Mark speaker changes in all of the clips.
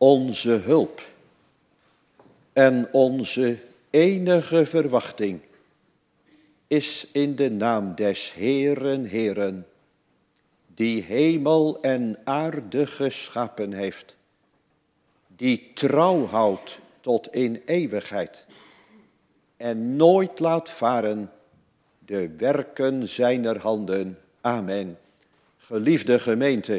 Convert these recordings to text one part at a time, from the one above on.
Speaker 1: onze hulp en onze enige verwachting is in de naam des Heeren, Heeren, die hemel en aarde geschapen heeft, die trouw houdt tot in eeuwigheid en nooit laat varen de werken zijner handen. Amen. Geliefde gemeente,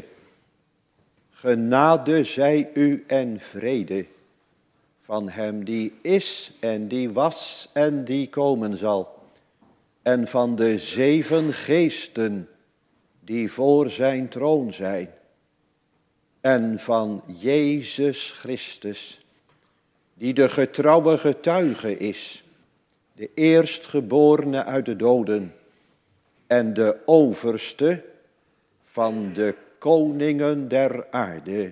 Speaker 1: genade zij u en vrede van hem die is en die was en die komen zal, en van de 7 geesten die voor zijn troon zijn, en van Jezus Christus, die de getrouwe getuige is, de eerstgeborene uit de doden en de overste van de koningen der aarde.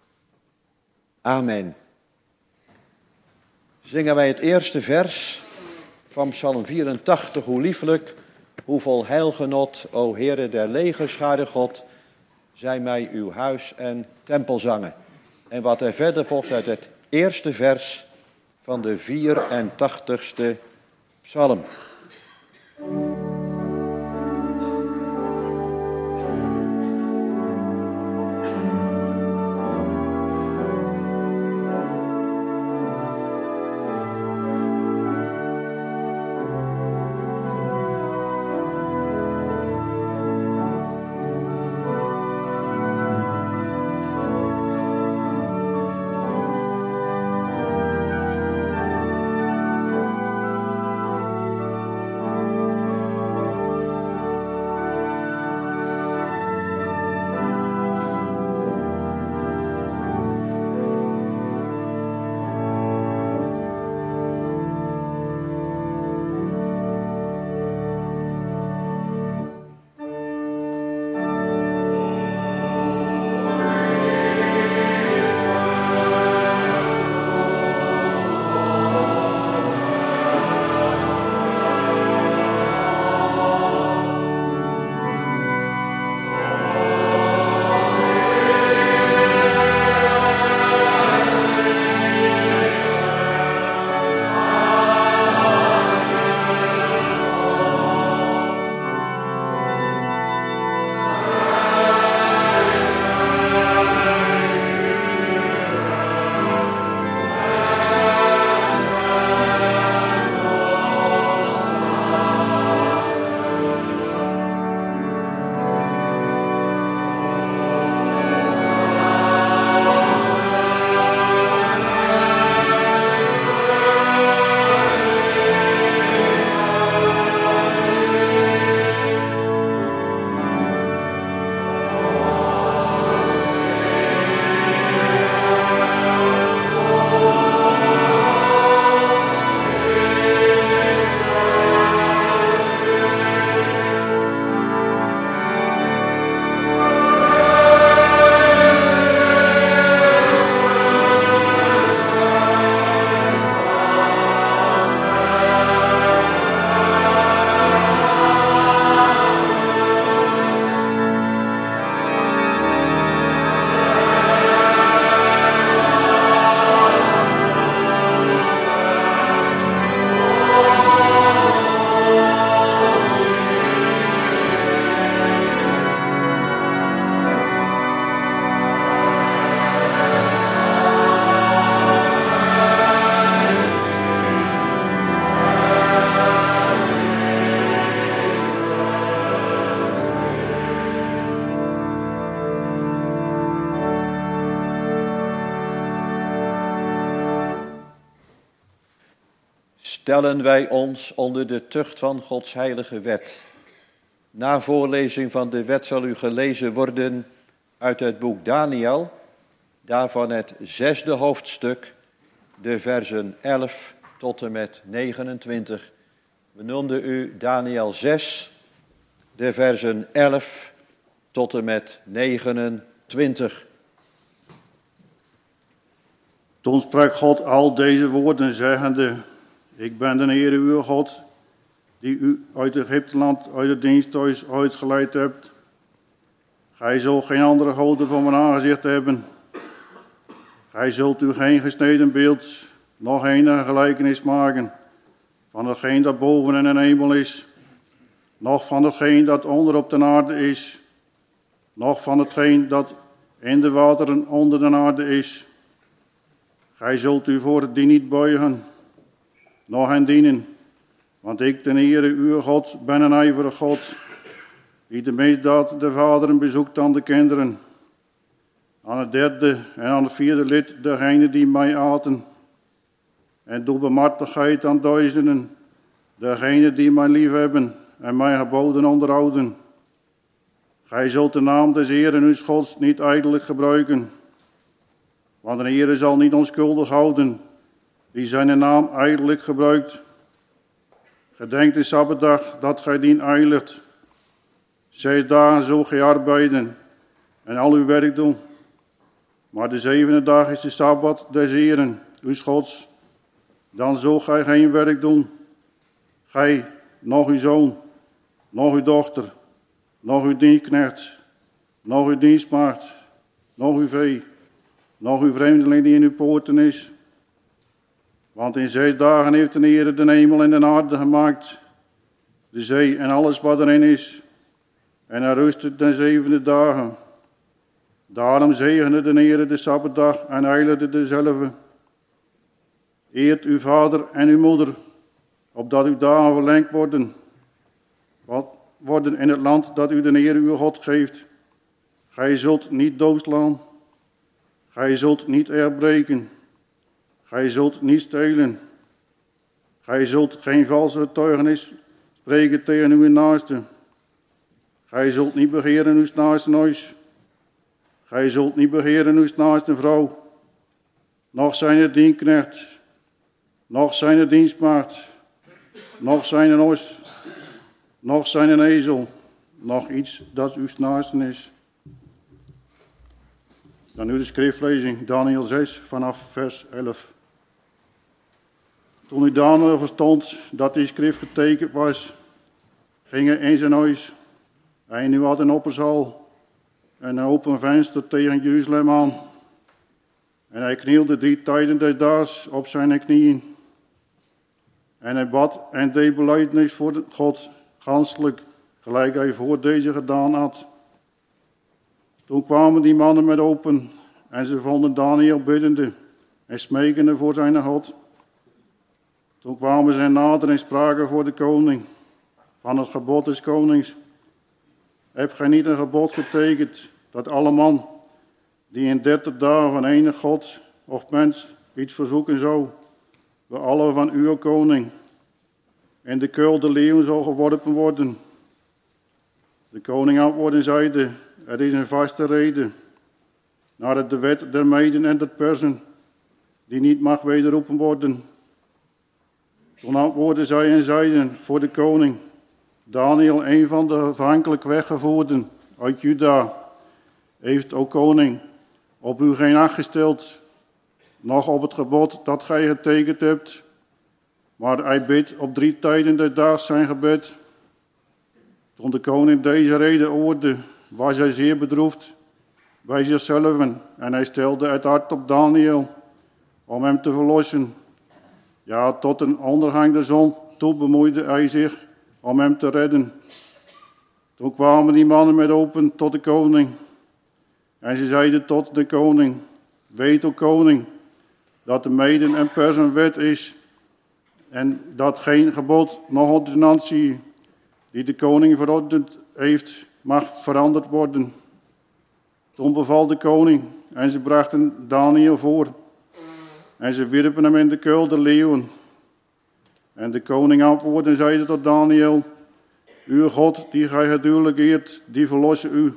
Speaker 1: Amen. Zingen wij het eerste vers van Psalm 84, hoe liefelijk, hoe vol heilgenot, o Heere der legerscharen God, zij mij uw huis en tempelzangen. En wat er verder volgt uit het eerste vers van de 84ste psalm. Stellen wij ons onder de tucht van Gods heilige wet. Na voorlezing van de wet zal u gelezen worden uit het boek Daniel, daarvan het 6e hoofdstuk, de versen 11 tot en met 29. We noemden u Daniel 6, de versen 11 tot en met 29.
Speaker 2: Toen sprak God al deze woorden zeggende: Ik ben de Heere uw God, die u uit Egypteland, uit het diensthuis uitgeleid hebt. Gij zult geen andere goden voor mijn aangezicht hebben. Gij zult u geen gesneden beeld, nog enige gelijkenis maken van hetgeen dat boven in de hemel is, nog van hetgeen dat onder op de aarde is, nog van hetgeen dat in de wateren onder de aarde is. Gij zult u voor die niet buigen, nog hen dienen, want ik, ten Heere, uw God, ben een ijverig God, die de misdaad der vaderen bezoekt aan de kinderen, aan het derde en aan het vierde lid degene die mij aten, en doe bemartigheid aan duizenden, degene die mij liefhebben en mijn geboden onderhouden. Gij zult de naam des Heeren uw Gods niet ijdelijk gebruiken, want de Heere zal niet onschuldig houden, die zijn naam ijdelijk gebruikt. Gedenk de Sabbatdag dat gij dien heiligt. 6 dagen zult gij arbeiden en al uw werk doen. Maar de 7e dag is de Sabbat des Heeren, uw Gods. Dan zult gij geen werk doen. Gij, nog uw zoon, nog uw dochter, nog uw dienstknecht, nog uw dienstmaagd, nog uw vee, nog uw vreemdeling die in uw poorten is. Want in 6 dagen heeft de Heere de hemel en de aarde gemaakt, de zee en alles wat erin is. En hij rustte de 7e dagen. Daarom zegende de Heere de Sabbatdag en heiligde dezelve. Eert uw vader en uw moeder, opdat uw dagen verlengd worden in het land dat u de Heere uw God geeft. Gij zult niet doodslaan. Gij zult niet erbreken. Gij zult niet stelen. Gij zult geen valse getuigenis spreken tegen uw naaste. Gij zult niet begeren uw naaste huis. Gij zult niet begeren uw naaste vrouw. Nog zijn het dienstknecht. Nog zijn het dienstmaagd. Nog zijn een os. Nog zijn een ezel. Nog iets dat uw naaste is. Dan nu de schriftlezing, Daniel 6 vanaf vers 11. Toen Daniel verstond dat die schrift getekend was, ging hij in zijn huis. Hij nu had een opperzaal en een open venster tegen Jeruzalem aan. En hij knielde 3 tijden des daags op zijn knieën. En hij bad en deed belijdenis voor God, ganselijk, gelijk hij voor deze gedaan had. Toen kwamen die mannen met open en ze vonden Daniel biddende en smekende voor zijn God. Toen kwamen zij nader en spraken voor de koning van het gebod des konings. Heb gij niet een gebod getekend dat alle man die in 30 dagen van enig God of mens iets verzoeken zou, we alle van uw koning in de kuil de leeuwen zou geworpen worden? De koning antwoordde en zeide, er is een vaste reden, naar de wet der Meiden en der Persen, die niet mag wederroepen worden. Toen antwoordden zij en zeiden voor de koning, Daniel, een van de afhankelijk weggevoerden uit Juda, heeft, o koning, op u geen acht gesteld, noch op het gebod dat gij getekend hebt, maar hij bidt op 3 tijden des daags zijn gebed. Toen de koning deze reden hoorde, was hij zeer bedroefd bij zichzelf en hij stelde het hart op Daniel om hem te verlossen. Ja, tot een ondergang der zon toe bemoeide hij zich om hem te redden. Toen kwamen die mannen met open tot de koning en ze zeiden tot de koning, weet, o koning, dat de Meiden en Persen wet is en dat geen gebod noch ordonnantie die de koning verordend heeft, mag veranderd worden. Toen beval de koning en ze brachten Daniel voor en ze wierpen hem in de kuil der leeuwen. En de koning antwoordde en zeide tot Daniel, uw God die gij gedurlijk eert, die verlosse u.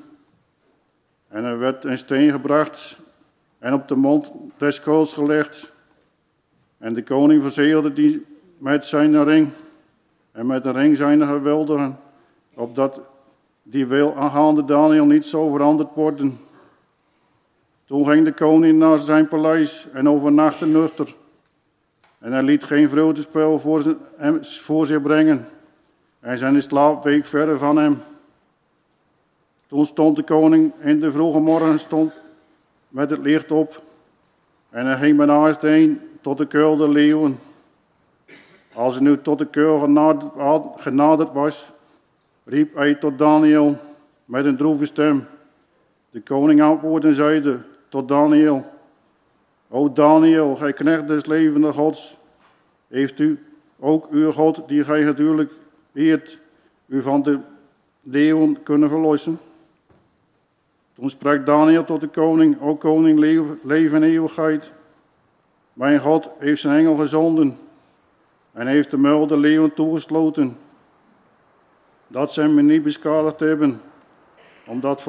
Speaker 2: En er werd een steen gebracht en op de mond des kuils gelegd. En de koning verzegelde die met zijn ring en met de ring zijn geweldigen, opdat die wil aangaande Daniel niet zou veranderd worden. Toen ging de koning naar zijn paleis en overnachtte nuchter. En hij liet geen vreugdespel voor zich brengen. En zijn slaap week verre van hem. Toen stond de koning in de vroege morgen met het licht op. En hij ging daarnaast heen tot de kuil der leeuwen. Als hij nu tot de kuil genaderd was, riep hij tot Daniel met een droeve stem. De koning antwoordde en zeide tot Daniel: O Daniel, gij knecht des levende Gods, heeft u ook uw God, die gij gedurlijk eert, u van de leeuwen kunnen verlossen? Toen sprak Daniel tot de koning: O koning, leven en eeuwigheid. Mijn God heeft zijn engel gezonden en heeft de muil der leeuwen toegesloten, dat zij me niet beschadigd hebben, omdat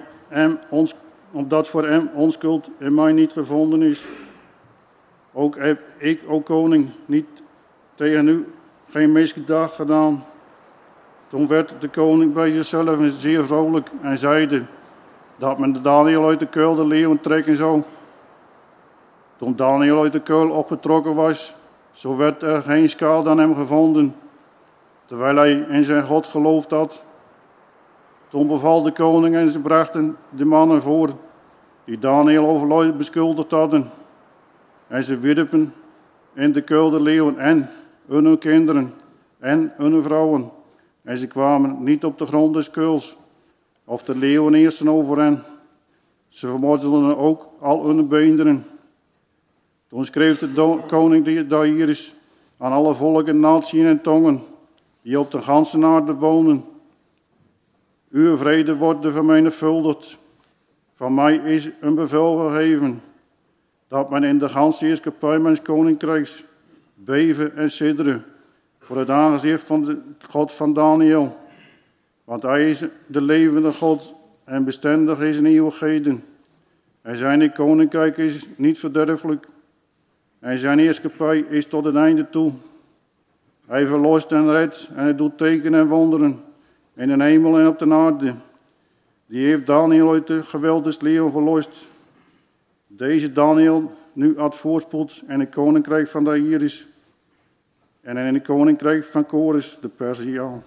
Speaker 2: voor hem onschuld in mij niet gevonden is. Ook heb ik, o koning, niet tegen u geen misgedacht gedaan. Toen werd de koning bij zichzelf zeer vrolijk en zeide dat men Daniel uit de kuil der leeuwen trekken zou. Toen Daniel uit de kuil opgetrokken was, zo werd er geen schade aan hem gevonden, terwijl hij in zijn God geloofd had. Toen beval de koning en ze brachten de mannen voor, die Daniel overluid beschuldigd hadden. En ze wierpen in de kuil der leeuwen en hun kinderen en hun vrouwen. En ze kwamen niet op de grond des kuils, of de leeuwen eersten over hen. Ze vermorzelden ook al hun beenderen. Toen schreef de koning Darius aan alle volken, naties en tongen, die op de ganse aarde wonen: uw vrede wordt vermenigvuldigd. Van mij is een bevel gegeven, dat men in de ganse heerschappij mijns koninkrijks beven en sidderen voor het aangezicht van de God van Daniel. Want hij is de levende God en bestendig is in eeuwigheden. En zijn koninkrijk is niet verderfelijk. En zijn heerschappij is tot het einde toe. Hij verlost en redt en hij doet tekenen en wonderen in de hemel en op de aarde. Die heeft Daniel uit de geweld des leeuwen verlost. Deze Daniel nu had voorspoed in het koninkrijk van Darius en in het koninkrijk van Kores, de Perziaan.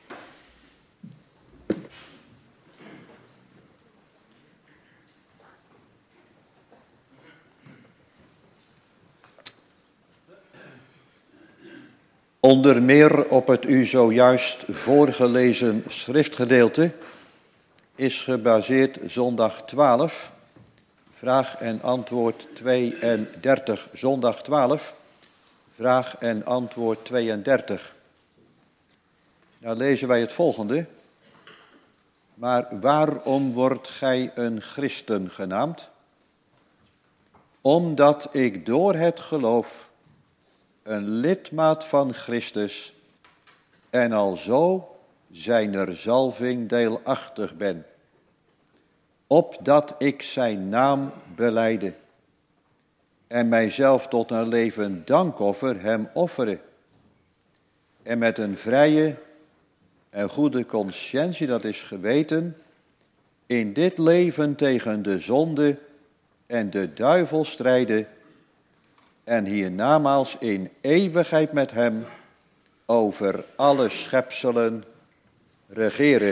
Speaker 1: Onder meer op het u zojuist voorgelezen schriftgedeelte is gebaseerd zondag 12, vraag en antwoord 32. Zondag 12, vraag en antwoord 32. Nou lezen wij het volgende. Maar waarom wordt gij een christen genaamd? Omdat ik door het geloof een lidmaat van Christus en alzo zijner zalving deelachtig ben, opdat ik zijn naam belijde en mijzelf tot een levend dankoffer hem offeren en met een vrije en goede consciëntie, dat is geweten, in dit leven tegen de zonde en de duivel strijden en hiernamaals in eeuwigheid met hem over alle schepselen regeren.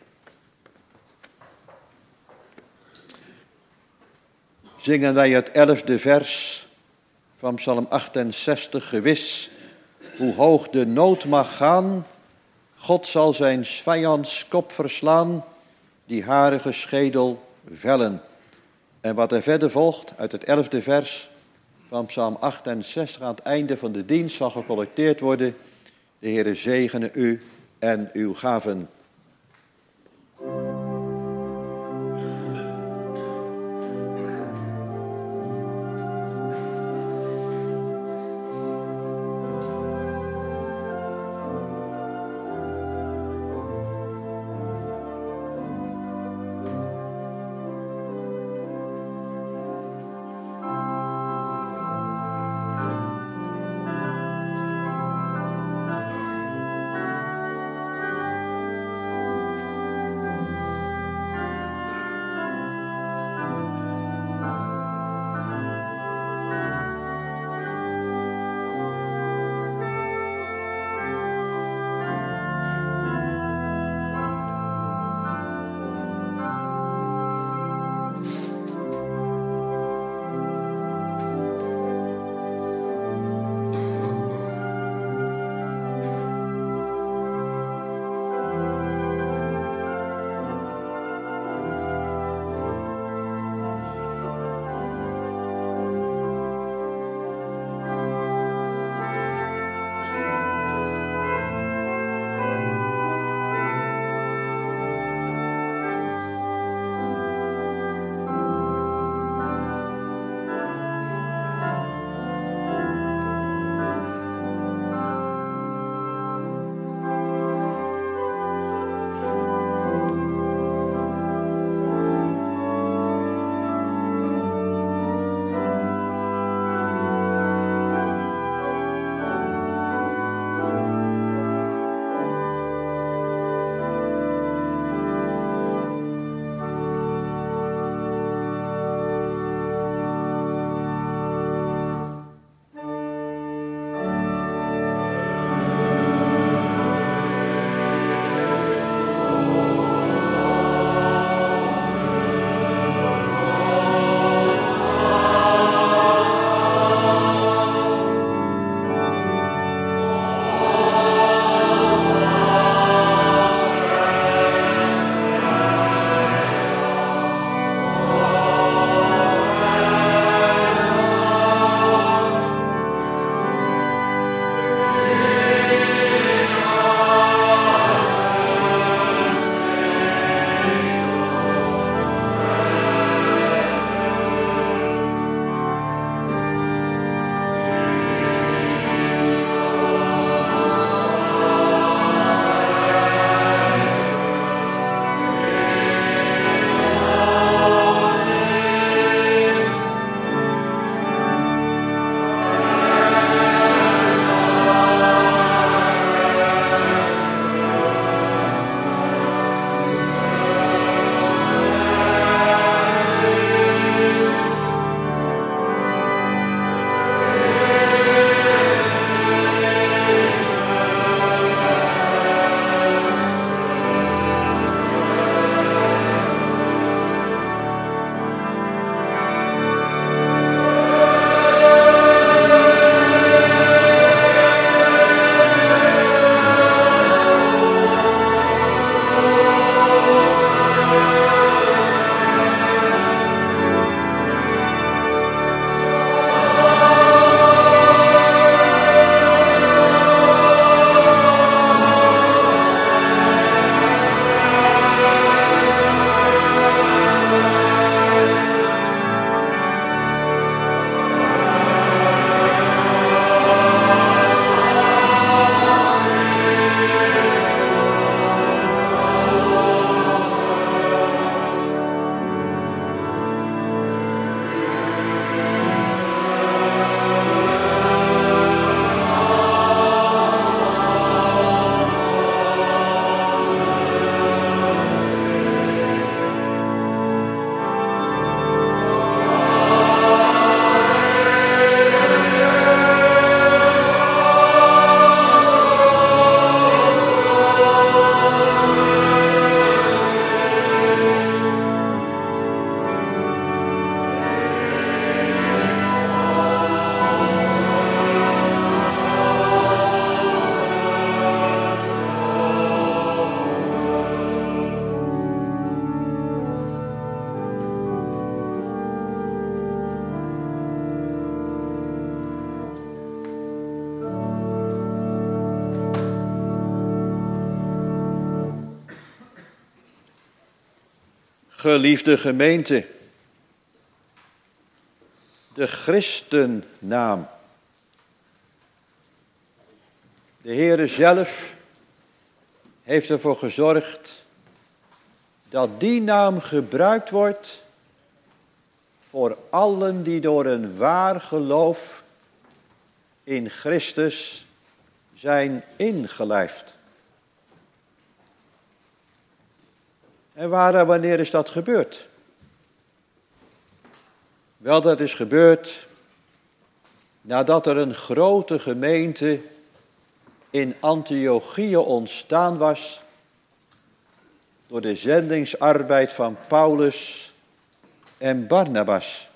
Speaker 1: Zingen wij het 11e vers van Psalm 68, gewis, hoe hoog de nood mag gaan, God zal zijn vijands kop verslaan, die harige schedel vellen. En wat er verder volgt uit het 11e vers van Psalm 68 aan het einde van de dienst zal gecollecteerd worden. De Heere zegene u en uw gaven. Geliefde gemeente, de christennaam. De Heere zelf heeft ervoor gezorgd dat die naam gebruikt wordt voor allen die door een waar geloof in Christus zijn ingelijfd. En waar en wanneer is dat gebeurd? Wel, dat is gebeurd nadat er een grote gemeente in Antiochië ontstaan was door de zendingsarbeid van Paulus en Barnabas.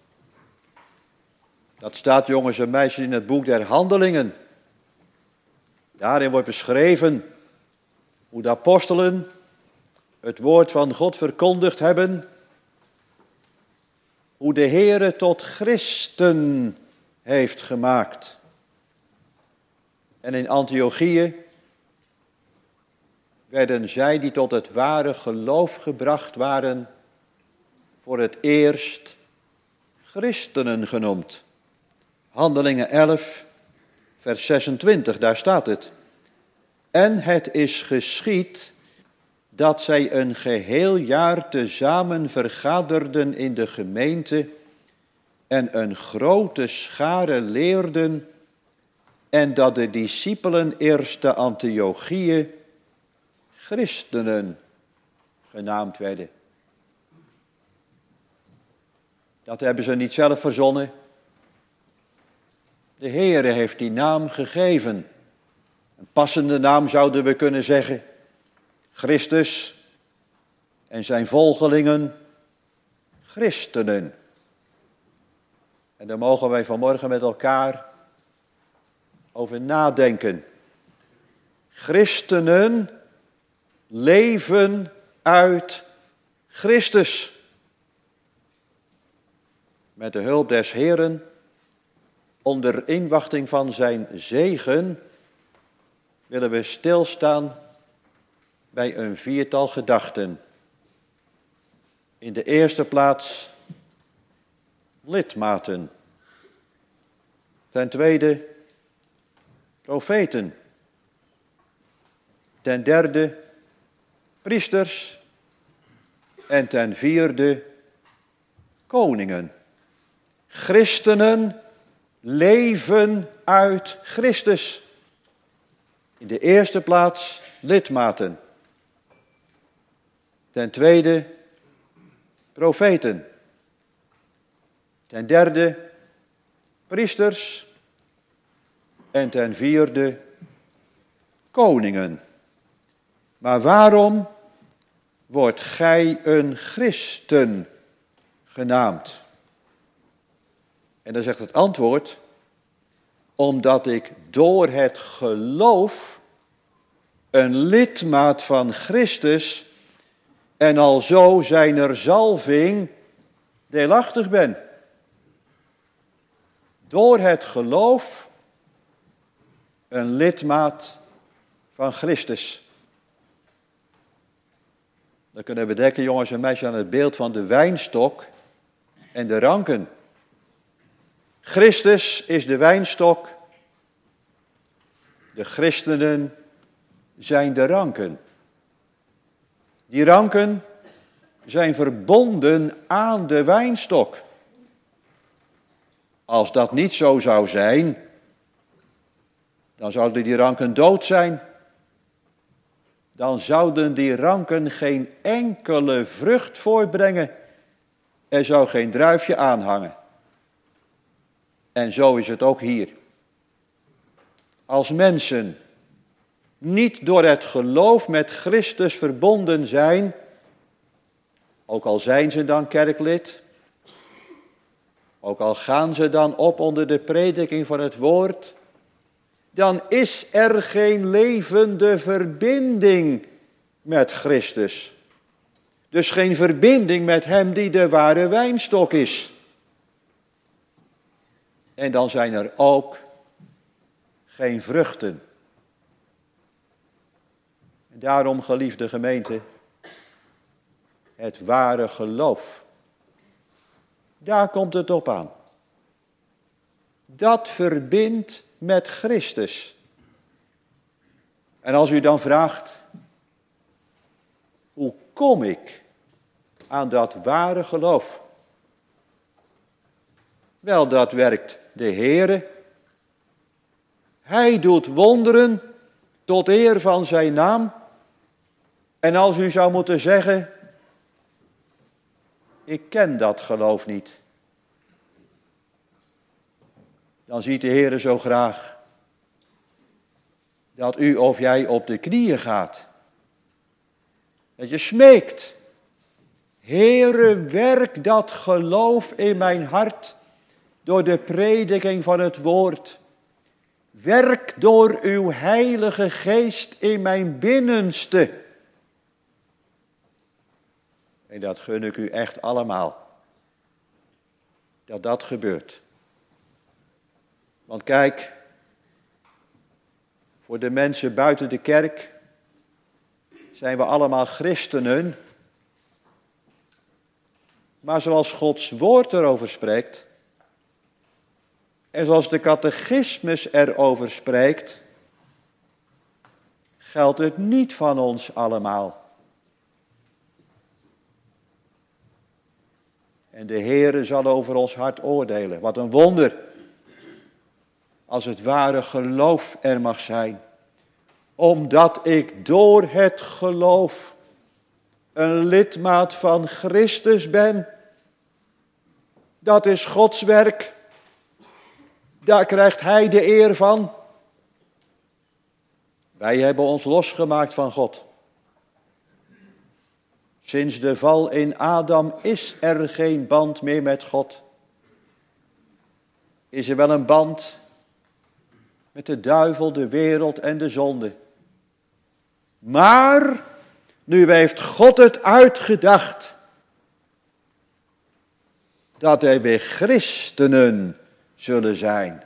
Speaker 1: Dat staat, jongens en meisjes, in het boek der Handelingen. Daarin wordt beschreven hoe de apostelen het woord van God verkondigd hebben, hoe de Heere tot christen heeft gemaakt. En in Antiochië werden zij die tot het ware geloof gebracht waren, voor het eerst christenen genoemd. Handelingen 11, vers 26, daar staat het. En het is geschied dat zij een geheel jaar tezamen vergaderden in de gemeente en een grote schare leerden, en dat de discipelen eerst te Antiochië christenen genaamd werden. Dat hebben ze niet zelf verzonnen. De Heere heeft die naam gegeven. Een passende naam zouden we kunnen zeggen. Christus en zijn volgelingen christenen. En daar mogen wij vanmorgen met elkaar over nadenken. Christenen leven uit Christus. Met de hulp des Heeren, onder inwachting van zijn zegen, willen we stilstaan bij een viertal gedachten. In de eerste plaats lidmaten. Ten tweede profeten. Ten derde priesters. En ten vierde koningen. Christenen leven uit Christus. In de eerste plaats lidmaten. Ten tweede profeten. Ten derde priesters. En ten vierde koningen. Maar waarom wordt gij een christen genaamd? En dan zegt het antwoord, omdat ik door het geloof een lidmaat van Christus en alzo zijner zalving deelachtig ben. Door het geloof een lidmaat van Christus. Dan kunnen we denken, jongens en meisjes, aan het beeld van de wijnstok en de ranken. Christus is de wijnstok. De christenen zijn de ranken. Die ranken zijn verbonden aan de wijnstok. Als dat niet zo zou zijn, dan zouden die ranken dood zijn. Dan zouden die ranken geen enkele vrucht voortbrengen. Er zou geen druifje aanhangen. En zo is het ook hier. Als mensen niet door het geloof met Christus verbonden zijn, ook al zijn ze dan kerklid, ook al gaan ze dan op onder de prediking van het woord, dan is er geen levende verbinding met Christus. Dus geen verbinding met hem die de ware wijnstok is. En dan zijn er ook geen vruchten. En daarom, geliefde gemeente, Het ware geloof. Daar komt het op aan. Dat verbindt met Christus. En als u dan vraagt, hoe kom ik aan dat ware geloof? Wel, dat werkt de Heere. Hij doet wonderen tot eer van zijn naam. En als u zou moeten zeggen, ik ken dat geloof niet, dan ziet de Heere zo graag dat u of jij op de knieën gaat. Dat je smeekt, Heere, werk dat geloof in mijn hart door de prediking van het woord. Werk door uw heilige geest in mijn binnenste. En dat gun ik u echt allemaal. Dat dat gebeurt. Want kijk, voor de mensen buiten de kerk zijn we allemaal christenen. Maar zoals Gods woord erover spreekt, en zoals de catechismus erover spreekt, geldt het niet van ons allemaal. En de Heere zal over ons hart oordelen. Wat een wonder, als het ware geloof er mag zijn. Omdat ik door het geloof een lidmaat van Christus ben. Dat is Gods werk. Daar krijgt Hij de eer van. Wij hebben ons losgemaakt van God. Sinds de val in Adam is er geen band meer met God. Is er wel een band met de duivel, de wereld en de zonde. Maar nu heeft God het uitgedacht dat er weer christenen zullen zijn.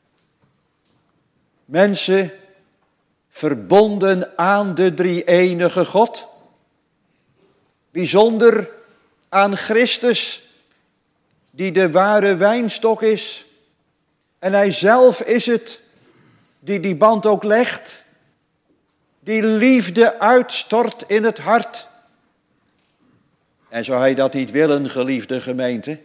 Speaker 1: Mensen verbonden aan de drie-enige God. Bijzonder aan Christus, die de ware wijnstok is. En Hij zelf is het die die band ook legt. Die liefde uitstort in het hart. En zou Hij dat niet willen, geliefde gemeente?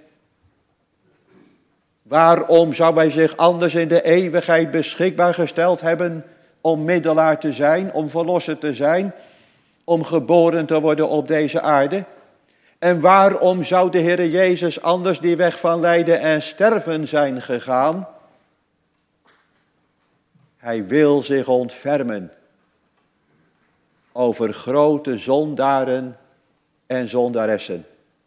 Speaker 1: Waarom zou Hij zich anders in de eeuwigheid beschikbaar gesteld hebben om middelaar te zijn, om verlosser te zijn, om geboren te worden op deze aarde? En waarom zou de Heer Jezus anders die weg van lijden en sterven zijn gegaan? Hij wil zich ontfermen over grote zondaren en zondaressen.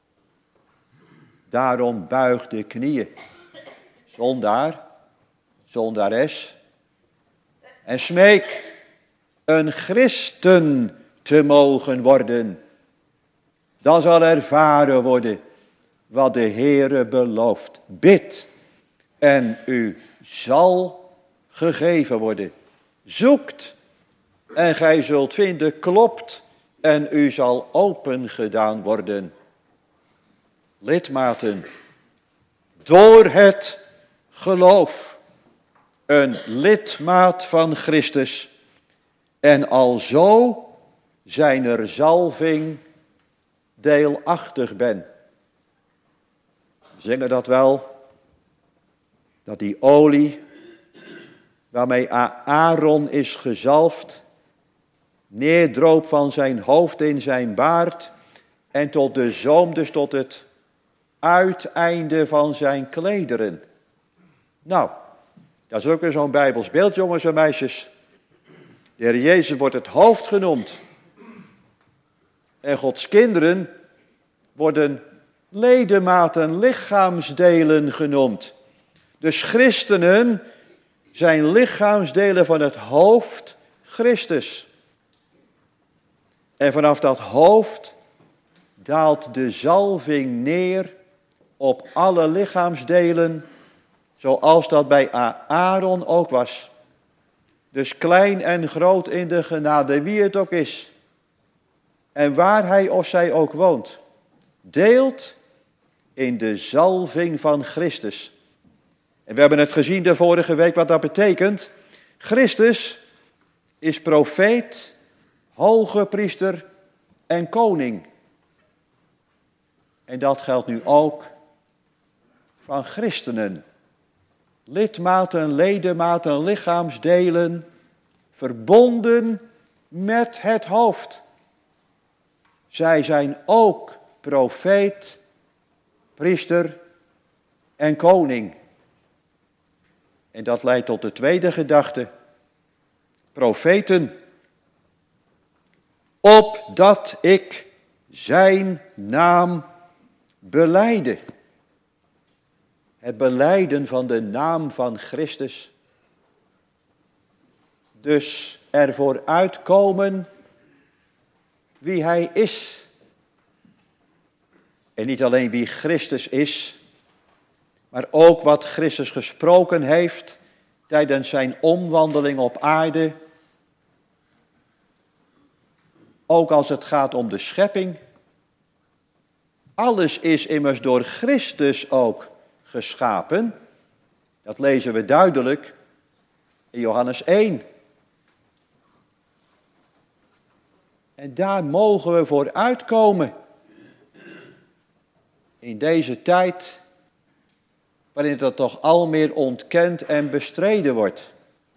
Speaker 1: Daarom buig de knieën. Zondaar, zondares. En smeek een christen te mogen worden. Dan zal ervaren worden wat de Heere belooft. Bid en u zal gegeven worden. Zoekt en gij zult vinden. Klopt en u zal open gedaan worden. Lidmaten, door het geloof, een lidmaat van Christus. En alzo zijn er zalving deelachtig ben. We zingen dat wel, dat die olie waarmee Aaron is gezalfd, neerdroop van zijn hoofd in zijn baard en tot de zoom, dus tot het uiteinde van zijn klederen. Nou, dat is ook weer zo'n Bijbels beeld, jongens en meisjes. De Heer Jezus wordt het hoofd genoemd. En Gods kinderen worden ledematen, lichaamsdelen genoemd. Dus christenen zijn lichaamsdelen van het hoofd Christus. En vanaf dat hoofd daalt de zalving neer op alle lichaamsdelen, zoals dat bij Aaron ook was. Dus klein en groot in de genade, wie het ook is. En waar hij of zij ook woont. deelt in de zalving van Christus. En we hebben het gezien de vorige week wat dat betekent. Christus is profeet, hoge priester en koning. En dat geldt nu ook van christenen. Lidmaten, ledematen, lichaamsdelen, verbonden met het hoofd. Zij zijn ook profeet, priester en koning. En dat leidt tot de tweede gedachte. Profeten. Opdat ik zijn naam belijde. Het belijden van de naam van Christus. Dus ervoor uitkomen wie hij is. En niet alleen wie Christus is, maar ook wat Christus gesproken heeft tijdens zijn omwandeling op aarde. Ook als het gaat om de schepping. Alles is immers door Christus ook geschapen. Dat lezen we duidelijk in Johannes 1. En daar mogen we voor uitkomen. In deze tijd waarin dat toch al meer ontkend en bestreden wordt.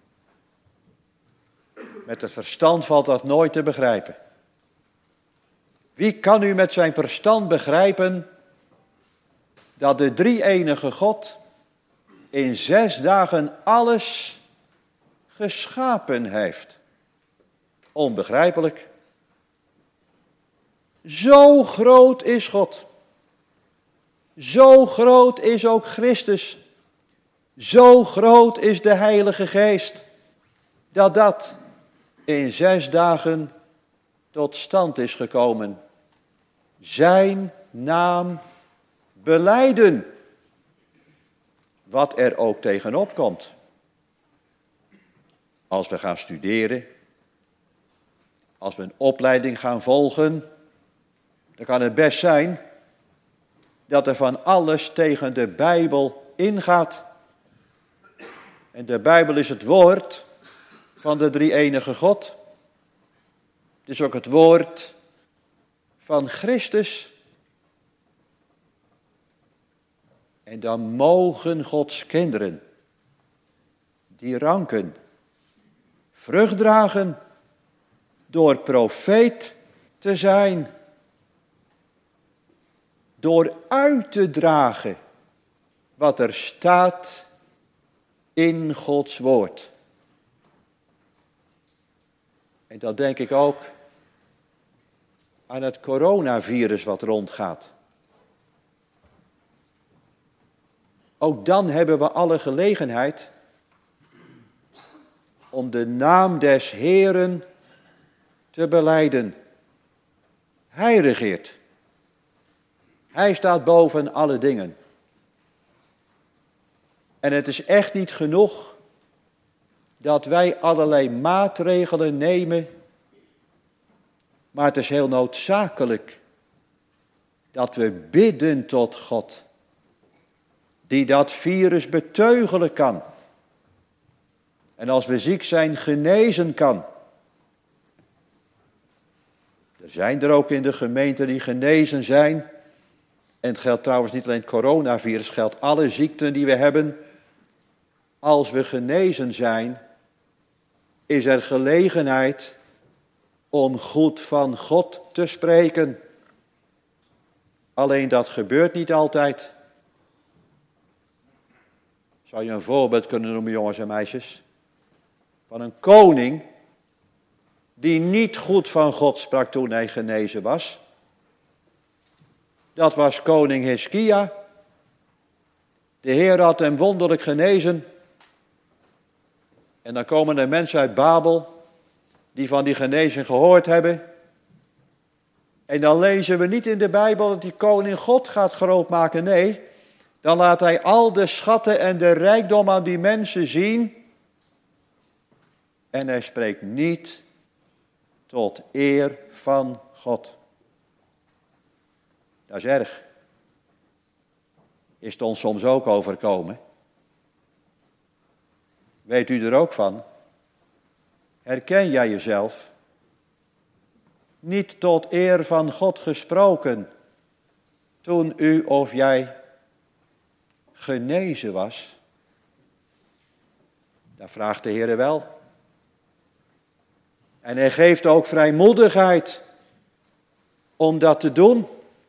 Speaker 1: Met het verstand valt dat nooit te begrijpen. Wie kan nu met zijn verstand begrijpen dat de drie-enige God in 6 dagen alles geschapen heeft? Onbegrijpelijk. Zo groot is God. Zo groot is ook Christus. Zo groot is de Heilige Geest. Dat in 6 dagen tot stand is gekomen. Zijn naam belijden. Wat er ook tegenop komt. Als we gaan studeren. Als we een opleiding gaan volgen. Dan kan het best zijn dat er van alles tegen de Bijbel ingaat. En de Bijbel is het woord van de drie-enige God. Het is ook het woord van Christus. En dan mogen Gods kinderen, die ranken, vrucht dragen door profeet te zijn. Door uit te dragen wat er staat in Gods woord. En dan denk ik ook aan het coronavirus wat rondgaat. Ook dan hebben we alle gelegenheid om de naam des Heeren te belijden. Hij regeert. Hij staat boven alle dingen. En het is echt niet genoeg dat wij allerlei maatregelen nemen, maar het is heel noodzakelijk dat we bidden tot God, die dat virus beteugelen kan. En als we ziek zijn, genezen kan. Er zijn er ook in de gemeente die genezen zijn. En het geldt trouwens niet alleen het coronavirus, het geldt alle ziekten die we hebben. Als we genezen zijn, is er gelegenheid om goed van God te spreken. Alleen dat gebeurt niet altijd. Zou je een voorbeeld kunnen noemen, jongens en meisjes? Van een koning die niet goed van God sprak toen hij genezen was. Dat was koning Hiskia. De Heer had hem wonderlijk genezen. En dan komen er mensen uit Babel die van die genezing gehoord hebben. En dan lezen we niet in de Bijbel dat die koning God gaat groot maken. Nee, dan laat hij al de schatten en de rijkdom aan die mensen zien. En hij spreekt niet tot eer van God. Dat is erg. Is het ons soms ook overkomen? Weet u er ook van? Herken jij jezelf? Niet tot eer van God gesproken, toen u of jij genezen was? Dat vraagt de Heer wel. En hij geeft ook vrijmoedigheid om dat te doen.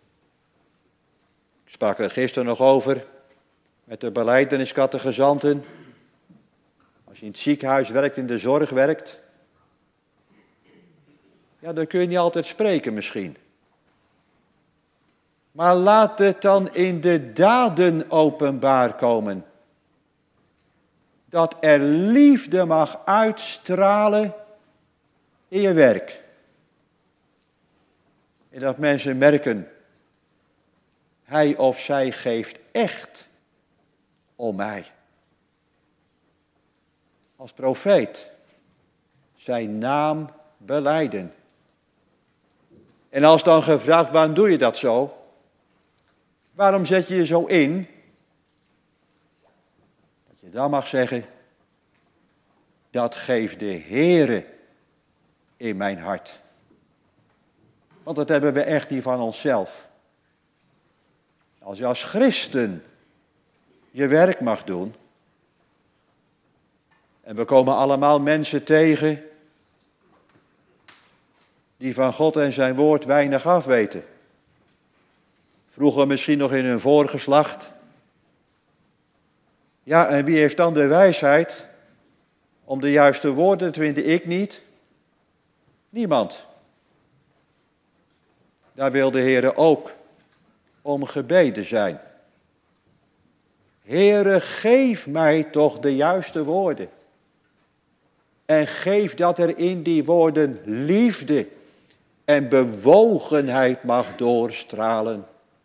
Speaker 1: Ik sprak er gisteren nog over met de belijdenisscatechizanten. Als je in het ziekenhuis werkt, in de zorg werkt, ja, dan kun je niet altijd spreken misschien. Maar laat het dan in de daden openbaar komen. Dat er liefde mag uitstralen in je werk. En dat mensen merken, hij of zij geeft echt om mij. Als profeet zijn naam belijden. En als dan gevraagd, waarom doe je dat zo? Waarom zet je je zo in? Dat je dan mag zeggen, dat geeft de Heere in mijn hart. Want dat hebben we echt niet van onszelf. Als je als christen je werk mag doen, en we komen allemaal mensen tegen die van God en zijn woord weinig afweten. Vroeger misschien nog in hun voorgeslacht. Ja, en wie heeft dan de wijsheid om de juiste woorden te vinden? Ik niet. Niemand. Daar wil de Heere ook om gebeden zijn. Heere, geef mij toch de juiste woorden. En geef dat er in die woorden liefde en bewogenheid mag doorstralen.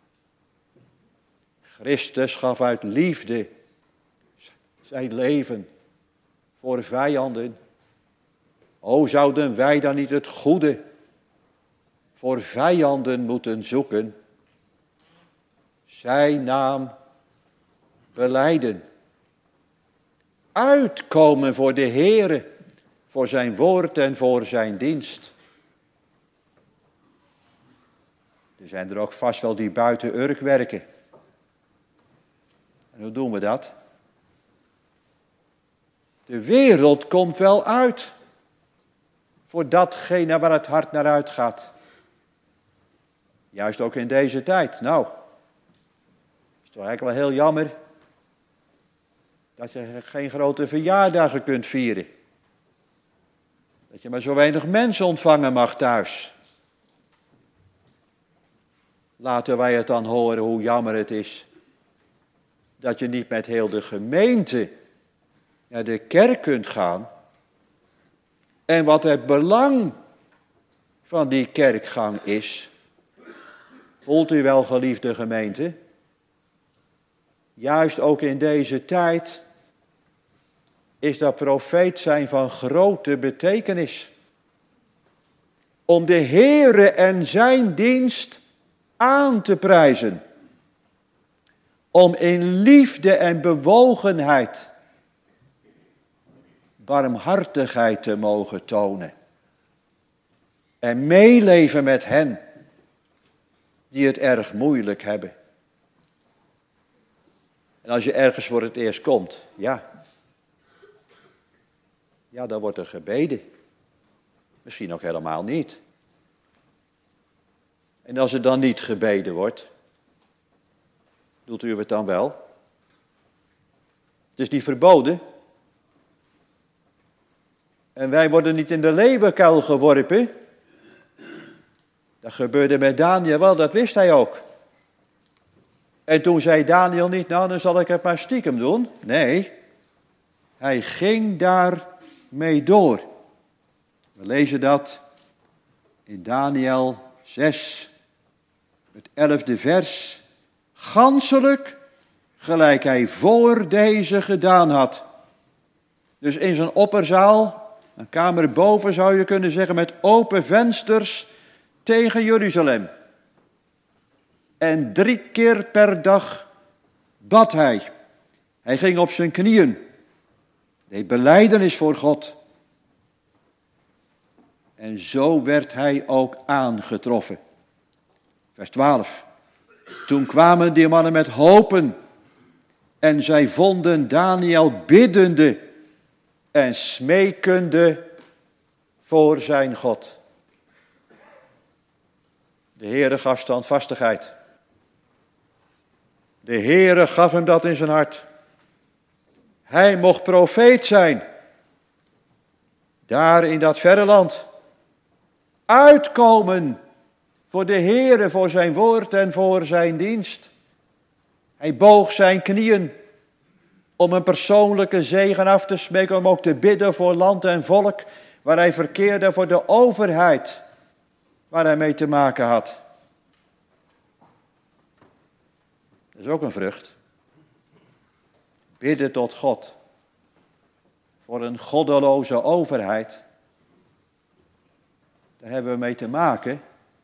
Speaker 1: Christus gaf uit liefde zijn leven voor vijanden. O, zouden wij dan niet het goede voor vijanden moeten zoeken? Zijn naam belijden. Uitkomen voor de Heere, voor zijn woord en voor zijn dienst. Er zijn er ook vast wel die buiten Urk werken. En hoe doen we dat? De wereld komt wel uit voor datgene waar het hart naar uitgaat. Juist ook in deze tijd. Nou, het is toch eigenlijk wel heel jammer dat je geen grote verjaardagen kunt vieren. Dat je maar zo weinig mensen ontvangen mag thuis. Laten wij het dan horen hoe jammer het is dat je niet met heel de gemeente naar de kerk kunt gaan. En wat het belang van die kerkgang is. Voelt u wel, geliefde gemeente? Juist ook in deze tijd is dat profeet zijn van grote betekenis. Om de Heere en zijn dienst aan te prijzen. Om in liefde en bewogenheid barmhartigheid te mogen tonen. En meeleven met hen die het erg moeilijk hebben. En als je ergens voor het eerst komt, ja, dan wordt er gebeden. Misschien ook helemaal niet. En als er dan niet gebeden wordt, doet u het dan wel? Het is niet verboden. En wij worden niet in de leeuwenkuil geworpen. Dat gebeurde met Daniel wel, dat wist hij ook. En toen zei Daniel niet, nou dan zal ik het maar stiekem doen. Nee, hij ging daarmee door. We lezen dat in Daniel 6, het 11e vers. Ganselijk gelijk hij voor deze gedaan had. Dus in zijn opperzaal, een kamer boven zou je kunnen zeggen, met open vensters tegen Jeruzalem. En 3 keer per dag bad hij. Hij ging op zijn knieën. Deed belijdenis voor God. En zo werd hij ook aangetroffen. Vers 12. Toen kwamen die mannen met hopen. En zij vonden Daniel biddende en smekende voor zijn God. De Heere gaf standvastigheid. De Heere gaf hem dat in zijn hart. Hij mocht profeet zijn. Daar in dat verre land. Uitkomen voor de Heere, voor zijn woord en voor zijn dienst. Hij boog zijn knieën om een persoonlijke zegen af te smeken, om ook te bidden voor land en volk waar hij verkeerde, voor de overheid waar hij mee te maken had. Dat is ook een vrucht. Bidden tot God voor een goddeloze overheid. Daar hebben we mee te maken.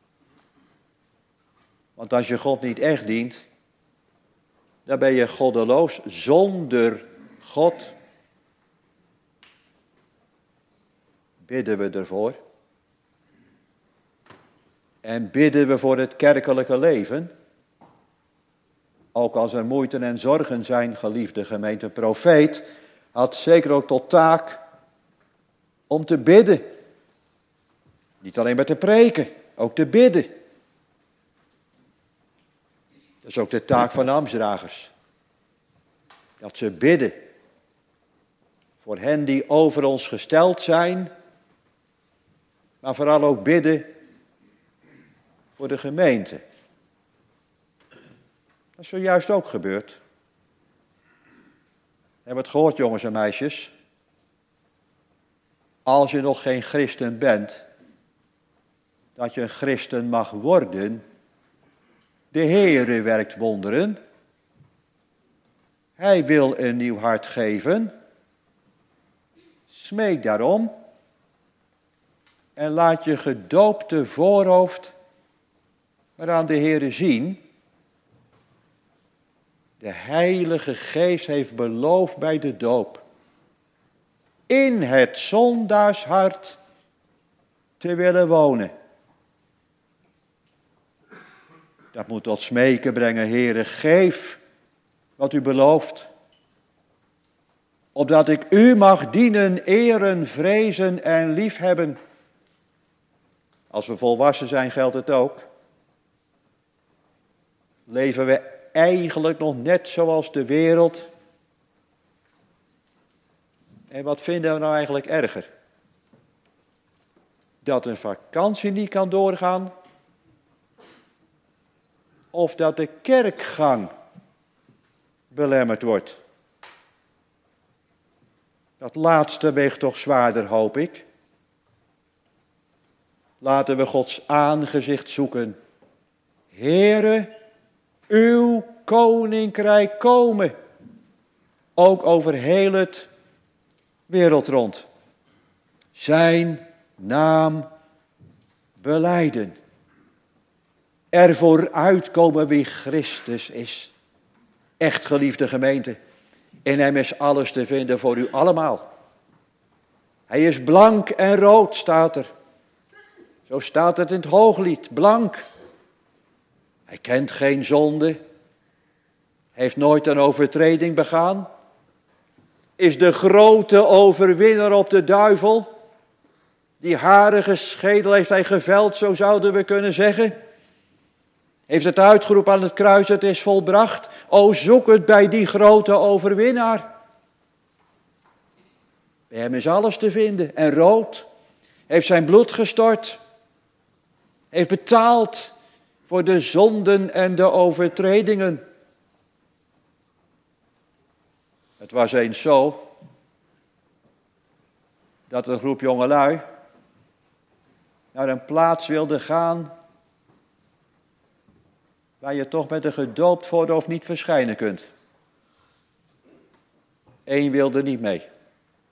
Speaker 1: Want als je God niet echt dient, dan ben je goddeloos zonder God. Bidden we ervoor. En bidden we voor het kerkelijke leven. Ook als er moeite en zorgen zijn, geliefde gemeente. Een profeet had zeker ook tot taak om te bidden. Niet alleen maar te preken, ook te bidden. Dat is ook de taak van de ambtsdragers. Dat ze bidden voor hen die over ons gesteld zijn, maar vooral ook bidden voor de gemeente. Dat is zojuist ook gebeurd. Hebben we het gehoord, jongens en meisjes? Als je nog geen christen bent, dat je een christen mag worden. De Heere werkt wonderen. Hij wil een nieuw hart geven. Smeek daarom. En laat je gedoopte voorhoofd maar aan de Heere zien. De Heilige Geest heeft beloofd bij de doop in het zondaarshart te willen wonen. Dat moet tot smeken brengen, Heere, geef wat u belooft. Opdat ik u mag dienen, eren, vrezen en liefhebben. Als we volwassen zijn geldt het ook. Leven we eigenlijk nog net zoals de wereld. En wat vinden we nou eigenlijk erger? Dat een vakantie niet kan doorgaan? Of dat de kerkgang belemmerd wordt? Dat laatste weegt toch zwaarder, hoop ik. Laten we Gods aangezicht zoeken. Heere, uw koninkrijk komen. Ook over heel het wereld rond. Zijn naam belijden. Ervoor uitkomen wie Christus is. Echt geliefde gemeente. In hem is alles te vinden voor u allemaal. Hij is blank en rood, staat er. Zo staat het in het Hooglied, blank. Hij kent geen zonde. Heeft nooit een overtreding begaan. Is de grote overwinnaar op de duivel. Die harige schedel heeft hij geveld, zo zouden we kunnen zeggen. Heeft het uitgeroepen aan het kruis, het is volbracht. O, zoek het bij die grote overwinnaar. Bij hem is alles te vinden. En rood. Heeft zijn bloed gestort. Heeft betaald voor de zonden en de overtredingen. Het was eens zo dat een groep jongelui naar een plaats wilde gaan waar je toch met een gedoopt voorhoofd niet verschijnen kunt. Eén wilde niet mee.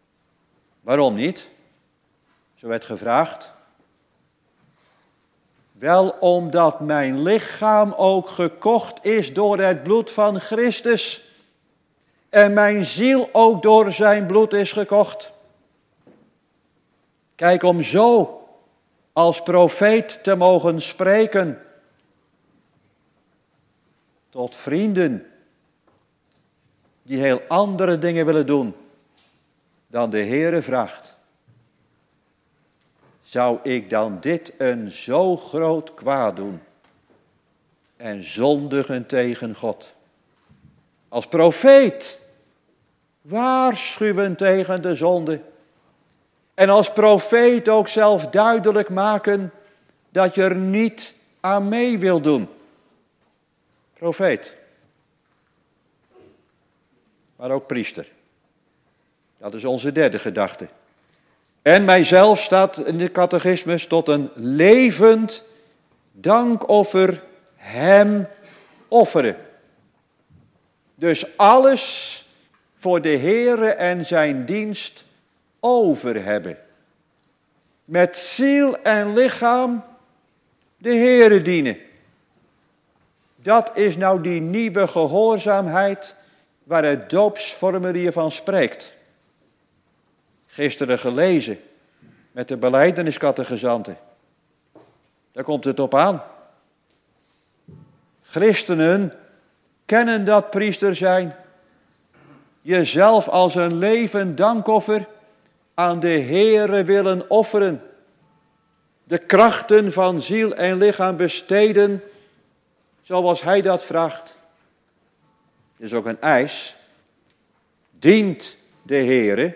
Speaker 1: Waarom niet? Zo werd gevraagd. Wel omdat mijn lichaam ook gekocht is door het bloed van Christus. En mijn ziel ook door zijn bloed is gekocht. Kijk, om zo als profeet te mogen spreken tot vrienden die heel andere dingen willen doen dan de Heere vraagt. Zou ik dan dit een zo groot kwaad doen en zondigen tegen God? Als profeet waarschuwen tegen de zonde. En als profeet ook zelf duidelijk maken dat je er niet aan mee wil doen. Profeet. Maar ook priester. Dat is onze derde gedachte. En mijzelf staat in de catechismus tot een levend dankoffer hem offeren. Dus alles voor de Heere en zijn dienst over hebben. Met ziel en lichaam de Heere dienen. Dat is nou die nieuwe gehoorzaamheid waar het doopsformulier van spreekt. Gisteren gelezen met de belijdeniscategezanten. Daar komt het op aan. Christenen kennen dat priester zijn. Jezelf als een levend dankoffer aan de Heere willen offeren. De krachten van ziel en lichaam besteden zoals hij dat vraagt. Het is ook een eis. Dient de Heere.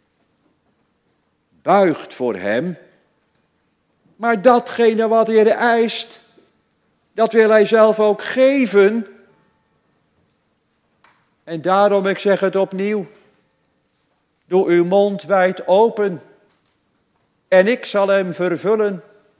Speaker 1: Buigt voor hem. Maar datgene wat de Heere eist, dat wil hij zelf ook geven. En daarom, ik zeg het opnieuw. Doe uw mond wijd open. En ik zal hem vervullen.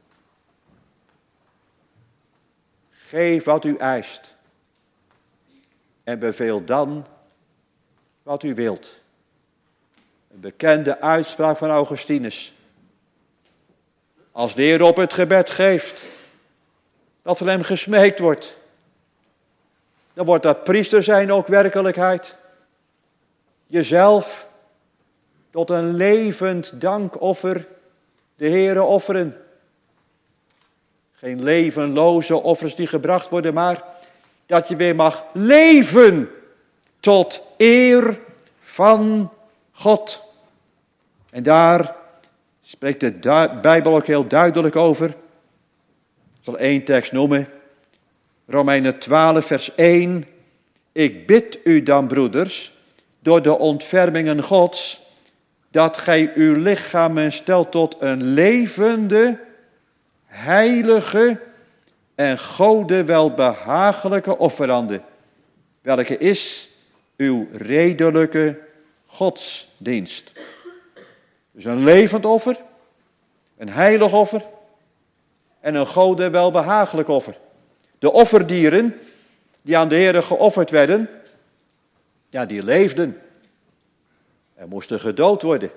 Speaker 1: Geef wat u eist. En beveel dan wat u wilt. Een bekende uitspraak van Augustinus. Als de Heer op het gebed geeft, dat van hem gesmeekt wordt, dan wordt dat priester zijn ook werkelijkheid. Jezelf tot een levend dankoffer de Heere offeren. Geen levenloze offers die gebracht worden, maar dat je weer mag leven tot eer van God. En daar spreekt de Bijbel ook heel duidelijk over. Ik zal 1 tekst noemen. Romeinen 12 vers 1. Ik bid u dan, broeders, door de ontfermingen Gods, dat gij uw lichamen stelt tot een levende, heilige en Gode welbehagelijke offerande, welke is uw redelijke godsdienst. Dus een levend offer, een heilig offer en een Gode welbehagelijk offer. De offerdieren die aan de Heere geofferd werden, ja, die leefden en moesten gedood worden.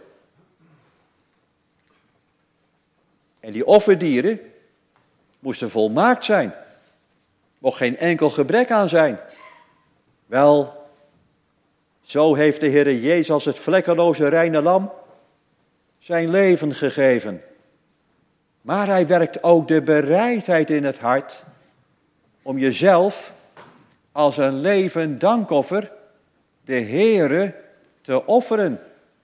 Speaker 1: En die offerdieren moesten volmaakt zijn. Mocht geen enkel gebrek aan zijn. Wel, zo heeft de Heere Jezus als het vlekkeloze reine lam zijn leven gegeven. Maar hij werkt ook de bereidheid in het hart om jezelf als een levend dankoffer de Heere te offeren.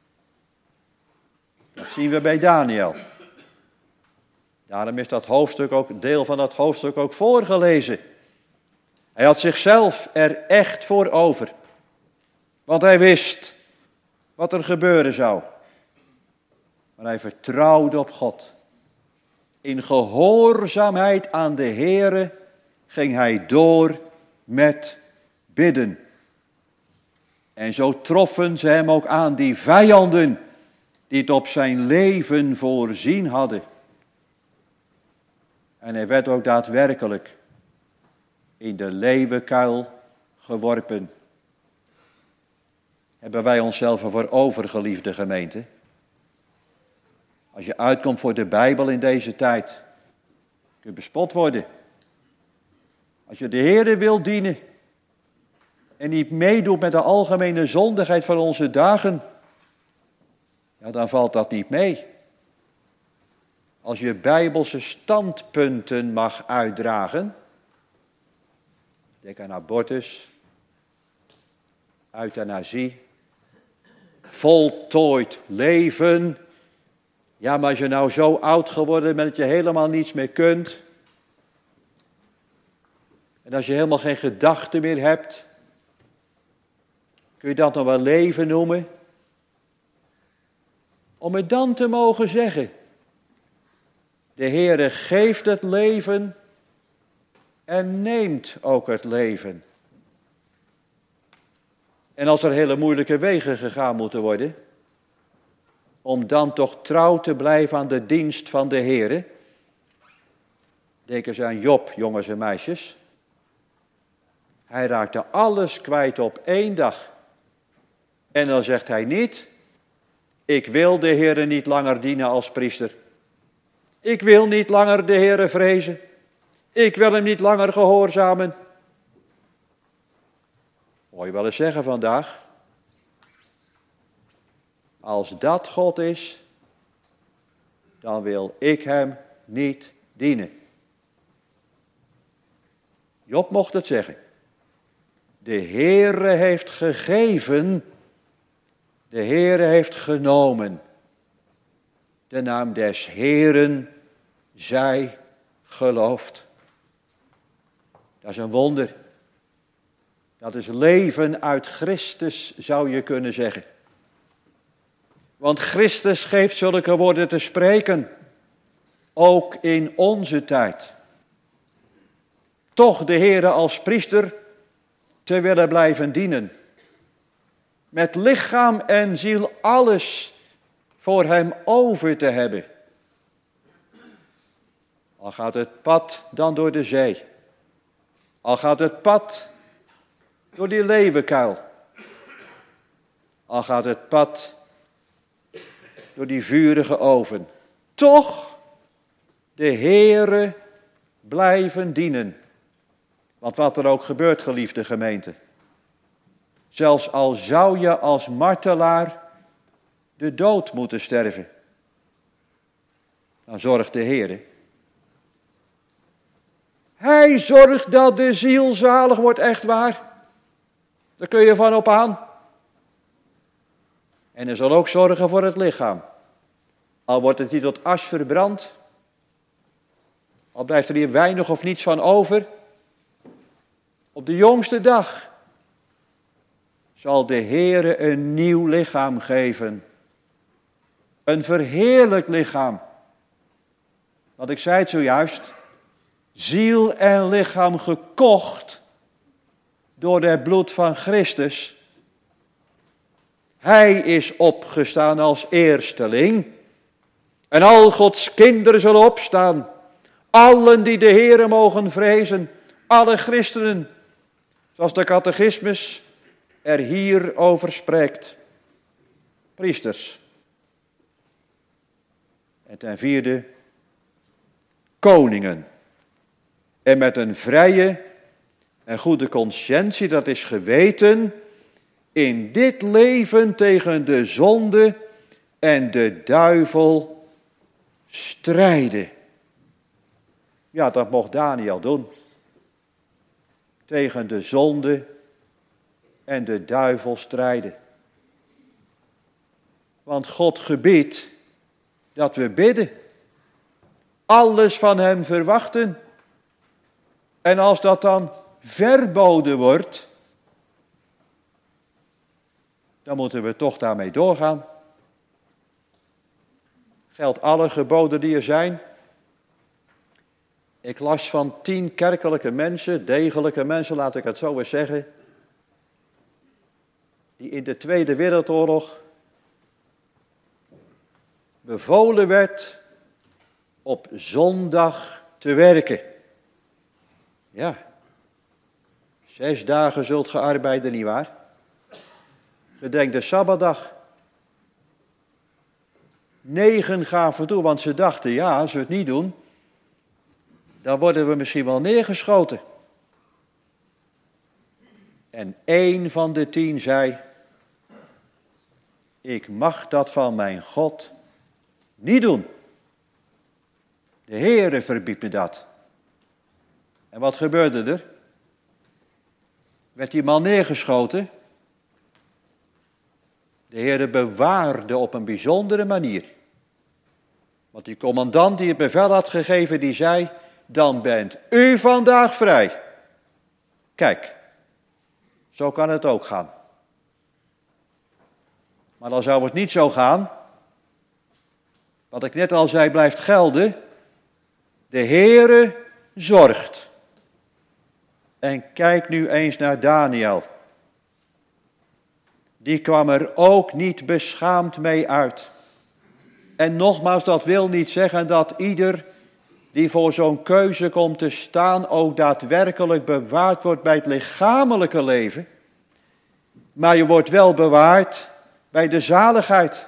Speaker 1: Dat zien we bij Daniel. Daarom is dat hoofdstuk ook, deel van dat hoofdstuk ook voorgelezen. Hij had zichzelf er echt voor over. Want hij wist wat er gebeuren zou. Maar hij vertrouwde op God. In gehoorzaamheid aan de Heere ging hij door met bidden. En zo troffen ze hem ook aan, die vijanden die het op zijn leven voorzien hadden. En hij werd ook daadwerkelijk in de leeuwenkuil geworpen. Hebben wij onszelf ervoor over, geliefde gemeente? Als je uitkomt voor de Bijbel in deze tijd, kunt bespot worden. Als je de Heere wilt dienen en niet meedoet met de algemene zondigheid van onze dagen, ja, dan valt dat niet mee. Als je bijbelse standpunten mag uitdragen, denk aan abortus, euthanasie, voltooid leven. Ja, maar als je nou zo oud geworden bent dat je helemaal niets meer kunt, en als je helemaal geen gedachten meer hebt, kun je dat nog wel leven noemen? Om het dan te mogen zeggen, de Heere geeft het leven en neemt ook het leven. En als er hele moeilijke wegen gegaan moeten worden, om dan toch trouw te blijven aan de dienst van de Heere. Denk eens aan Job, jongens en meisjes. Hij raakte alles kwijt op 1 dag. En dan zegt hij niet, ik wil de Heere niet langer dienen als priester. Ik wil niet langer de Heere vrezen. Ik wil hem niet langer gehoorzamen. Hoor je wel eens zeggen vandaag. Als dat God is, dan wil ik hem niet dienen. Job mocht het zeggen. De Heere heeft gegeven, de Heere heeft genomen. De naam des Heeren zij geloofd. Dat is een wonder. Dat is leven uit Christus, zou je kunnen zeggen. Want Christus geeft zulke woorden te spreken, ook in onze tijd. Toch de Heere als priester te willen blijven dienen. Met lichaam en ziel alles voor hem over te hebben. Al gaat het pad dan door de zee. Al gaat het pad door die leeuwenkuil. Al gaat het pad door die vurige oven. Toch de Heere blijven dienen. Want wat er ook gebeurt, geliefde gemeente. Zelfs al zou je als martelaar de dood moeten sterven. Dan zorgt de Heere. Hij zorgt dat de ziel zalig wordt, echt waar. Daar kun je van op aan. En hij zal ook zorgen voor het lichaam. Al wordt het niet tot as verbrand. Al blijft er hier weinig of niets van over. Op de jongste dag zal de Heere een nieuw lichaam geven. Een verheerlijk lichaam. Want ik zei het zojuist. Ziel en lichaam gekocht door het bloed van Christus. Hij is opgestaan als eersteling. En al Gods kinderen zullen opstaan. Allen die de Heere mogen vrezen. Alle christenen. Zoals de catechismus er hier over spreekt. Priesters. En ten vierde, koningen. En met een vrije en goede conscientie, dat is geweten, in dit leven tegen de zonde en de duivel strijden. Ja, dat mocht Daniel doen. Tegen de zonde en de duivel strijden. Want God gebiedt dat we bidden. Alles van hem verwachten. En als dat dan verboden wordt, dan moeten we toch daarmee doorgaan. Geldt alle geboden die er zijn. Ik las van 10 kerkelijke mensen, degelijke mensen, laat ik het zo eens zeggen, die in de Tweede Wereldoorlog bevolen werd op zondag te werken. Ja, 6 dagen zult ge arbeiden, nietwaar? Gedenk de Sabbatdag. 9 gaven toe, want ze dachten, ja, als we het niet doen, dan worden we misschien wel neergeschoten. En 1 van de 10 zei, ik mag dat van mijn God niet doen. De Heere verbiedt me dat. En wat gebeurde er? Werd die man neergeschoten? De Heere bewaarde op een bijzondere manier. Want die commandant die het bevel had gegeven, die zei, dan bent u vandaag vrij. Kijk, zo kan het ook gaan. Maar dan zou het niet zo gaan. Wat ik net al zei, blijft gelden. De Heere zorgt. En kijk nu eens naar Daniel. Die kwam er ook niet beschaamd mee uit. En nogmaals, dat wil niet zeggen dat ieder die voor zo'n keuze komt te staan ook daadwerkelijk bewaard wordt bij het lichamelijke leven. Maar je wordt wel bewaard bij de zaligheid.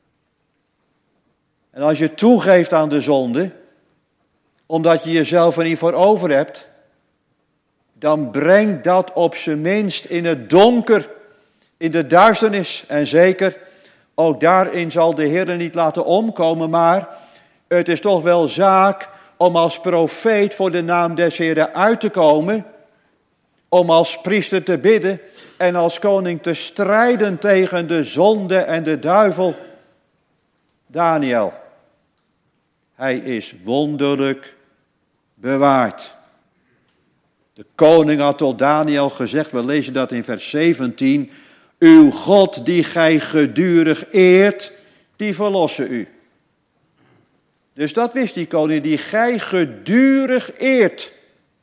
Speaker 1: En als je toegeeft aan de zonde, omdat je jezelf er niet voor over hebt, dan brengt dat op zijn minst in het donker, in de duisternis. En zeker, ook daarin zal de Heer niet laten omkomen, maar het is toch wel zaak om als profeet voor de naam des Heeren uit te komen, om als priester te bidden en als koning te strijden tegen de zonde en de duivel. Daniel, hij is wonderlijk bewaard. De koning had tot Daniel gezegd, we lezen dat in vers 17, uw God die gij gedurig eert, die verlosse u. Dus dat wist die koning, die gij gedurig eert.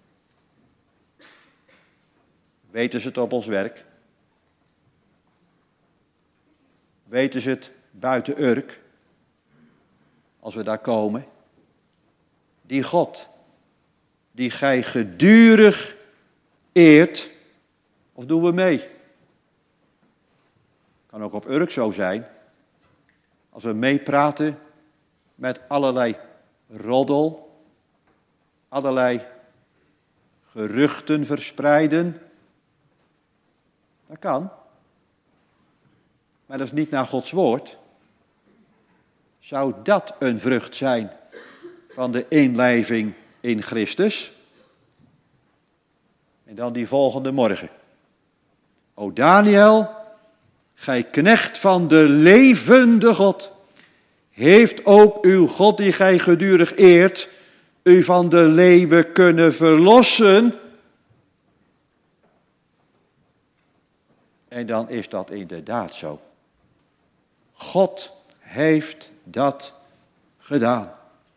Speaker 1: Weten ze het op ons werk? Weten ze het buiten Urk? Als we daar komen. Die God, die gij gedurig eert, of doen we mee? Kan ook op Urk zo zijn. Als we meepraten met allerlei roddel, allerlei geruchten verspreiden. Dat kan. Maar dat is niet naar Gods woord. Zou dat een vrucht zijn van de inlijving in Christus? En dan die volgende morgen. O Daniel, gij knecht van de levende God, heeft ook uw God die gij gedurig eert, u van de leeuwen kunnen verlossen? En dan is dat inderdaad zo. God heeft dat gedaan.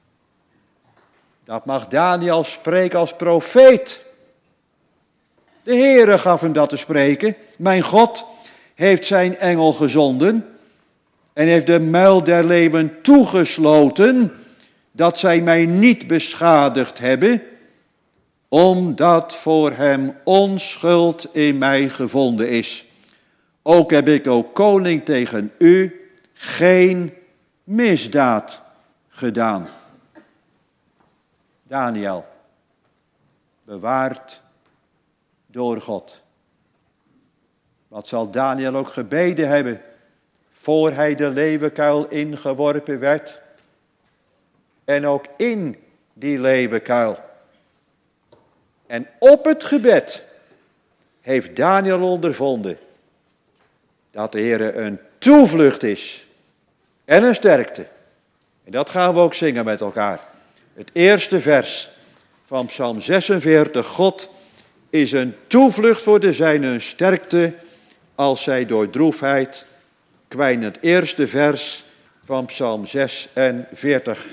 Speaker 1: Dat mag Daniel spreken als profeet. De Heere gaf hem dat te spreken. Mijn God heeft zijn engel gezonden en heeft de muil der leeuwen toegesloten, dat zij mij niet beschadigd hebben, omdat voor hem onschuld in mij gevonden is. Ook heb ik, o koning, tegen u geen misdaad gedaan. Daniel, bewaard door God. Wat zal Daniel ook gebeden hebben, voor hij de leeuwenkuil ingeworpen werd. En ook in die leeuwenkuil. En op het gebed heeft Daniel ondervonden dat de Heer een toevlucht is en een sterkte. En dat gaan we ook zingen met elkaar. Het eerste vers van Psalm 46. God is een toevlucht voor de zijnen, een sterkte als zij door droefheid kwijnen. Het eerste vers van Psalm 46.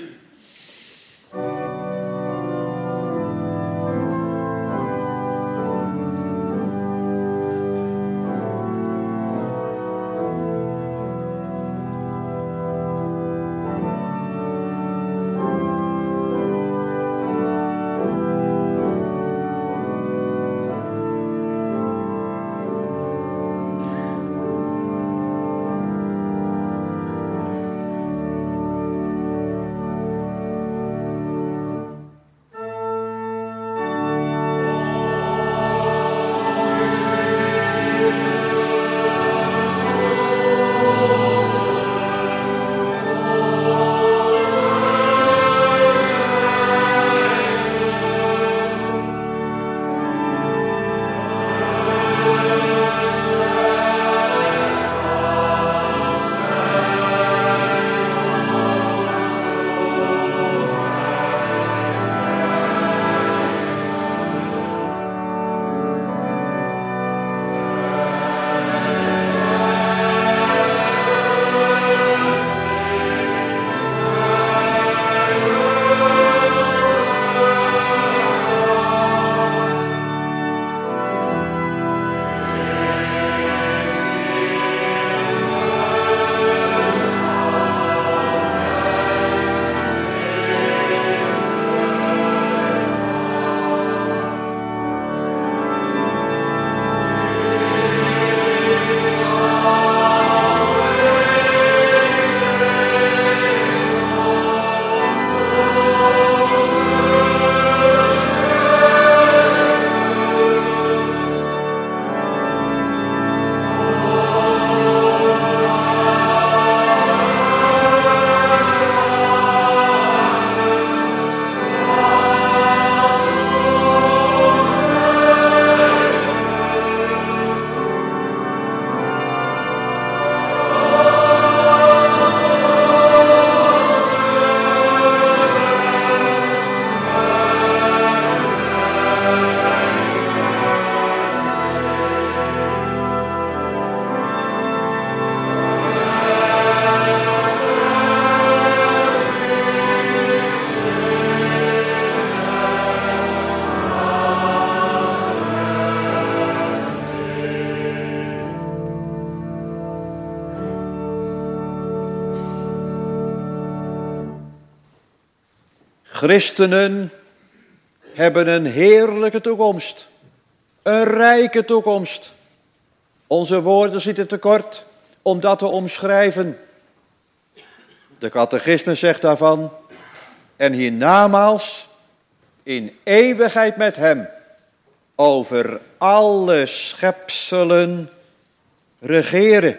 Speaker 1: Christenen hebben een heerlijke toekomst. Een rijke toekomst. Onze woorden zitten tekort om dat te omschrijven. De catechisme zegt daarvan: en hiernamaals in eeuwigheid met hem over alle schepselen regeren.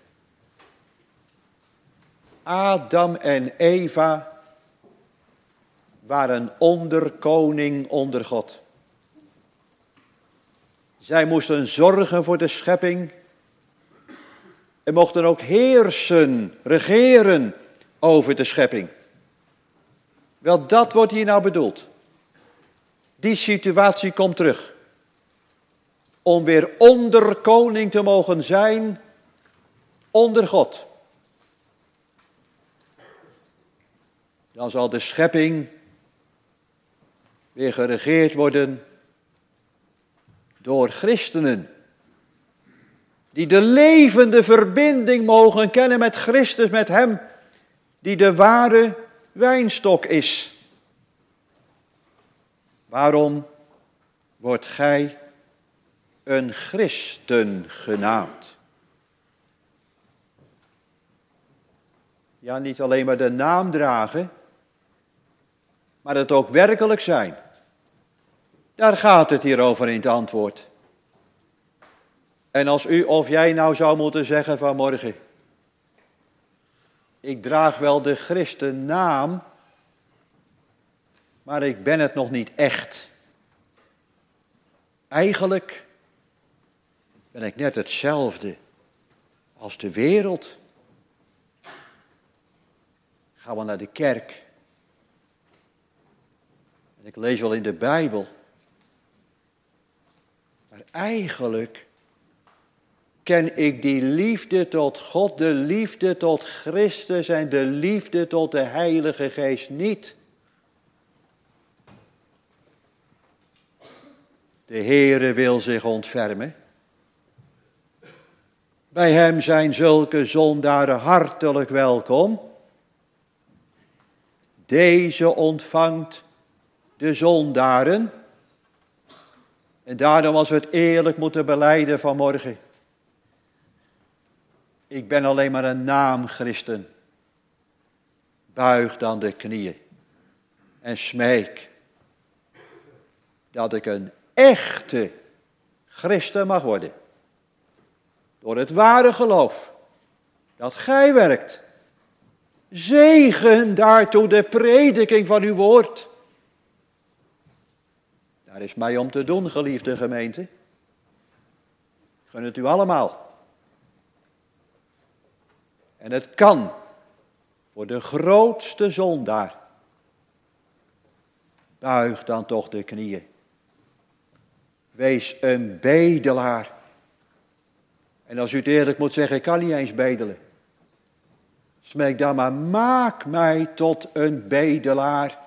Speaker 1: Adam en Eva waren onderkoning onder God. Zij moesten zorgen voor de schepping en mochten ook heersen, regeren over de schepping. Wel, dat wordt hier nou bedoeld. Die situatie komt terug. Om weer onderkoning te mogen zijn onder God. Dan zal de schepping weer geregeerd worden door christenen. Die de levende verbinding mogen kennen met Christus, met hem die de ware wijnstok is. Waarom wordt gij een christen genaamd? Ja, niet alleen maar de naam dragen, maar het ook werkelijk zijn. Daar gaat het hier over in het antwoord. En als u of jij nou zou moeten zeggen vanmorgen: ik draag wel de christennaam, maar ik ben het nog niet echt. Eigenlijk ben ik net hetzelfde als de wereld. Gaan we naar de kerk. En ik lees wel in de Bijbel. Maar eigenlijk ken ik die liefde tot God, de liefde tot Christus en de liefde tot de Heilige Geest niet. De Heere wil zich ontfermen. Bij hem zijn zulke zondaren hartelijk welkom. Deze ontvangt de zondaren. En daarom, als we het eerlijk moeten belijden vanmorgen: ik ben alleen maar een naamchristen. Buig dan de knieën en smeek dat ik een echte christen mag worden. Door het ware geloof dat gij werkt. Zegen daartoe de prediking van uw woord. Daar is mij om te doen, geliefde gemeente. Ik gun het u allemaal. En het kan voor de grootste zondaar. Buig dan toch de knieën. Wees een bedelaar. En als u het eerlijk moet zeggen: ik kan niet eens bedelen. Smeek dan maar: maak mij tot een bedelaar.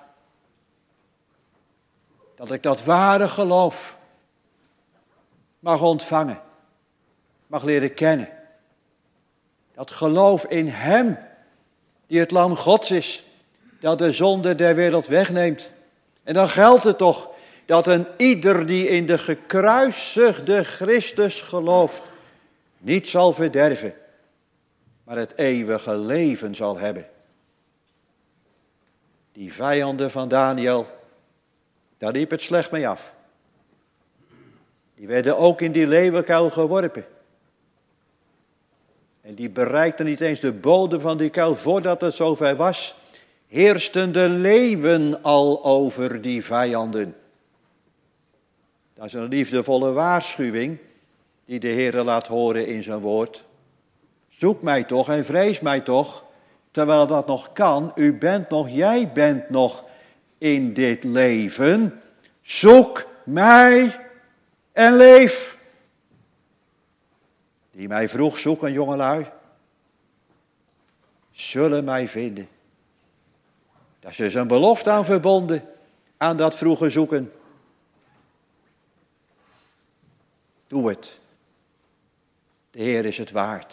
Speaker 1: Dat ik dat ware geloof mag ontvangen. Mag leren kennen. Dat geloof in hem die het lam Gods is. Dat de zonde der wereld wegneemt. En dan geldt het toch dat een ieder die in de gekruisigde Christus gelooft niet zal verderven, maar het eeuwige leven zal hebben. Die vijanden van Daniel, daar liep het slecht mee af. Die werden ook in die leeuwenkuil geworpen. En die bereikten niet eens de bodem van die kuil voordat het zover was. Heersten de leeuwen al over die vijanden. Dat is een liefdevolle waarschuwing die de Heere laat horen in zijn woord. Zoek mij toch en vrees mij toch, terwijl dat nog kan. U bent nog, jij bent nog in dit leven. Zoek mij en leef. Die mij vroeg zoeken, jongelui, zullen mij vinden. Daar is dus een belofte aan verbonden, aan dat vroege zoeken. Doe het. De Heer is het waard.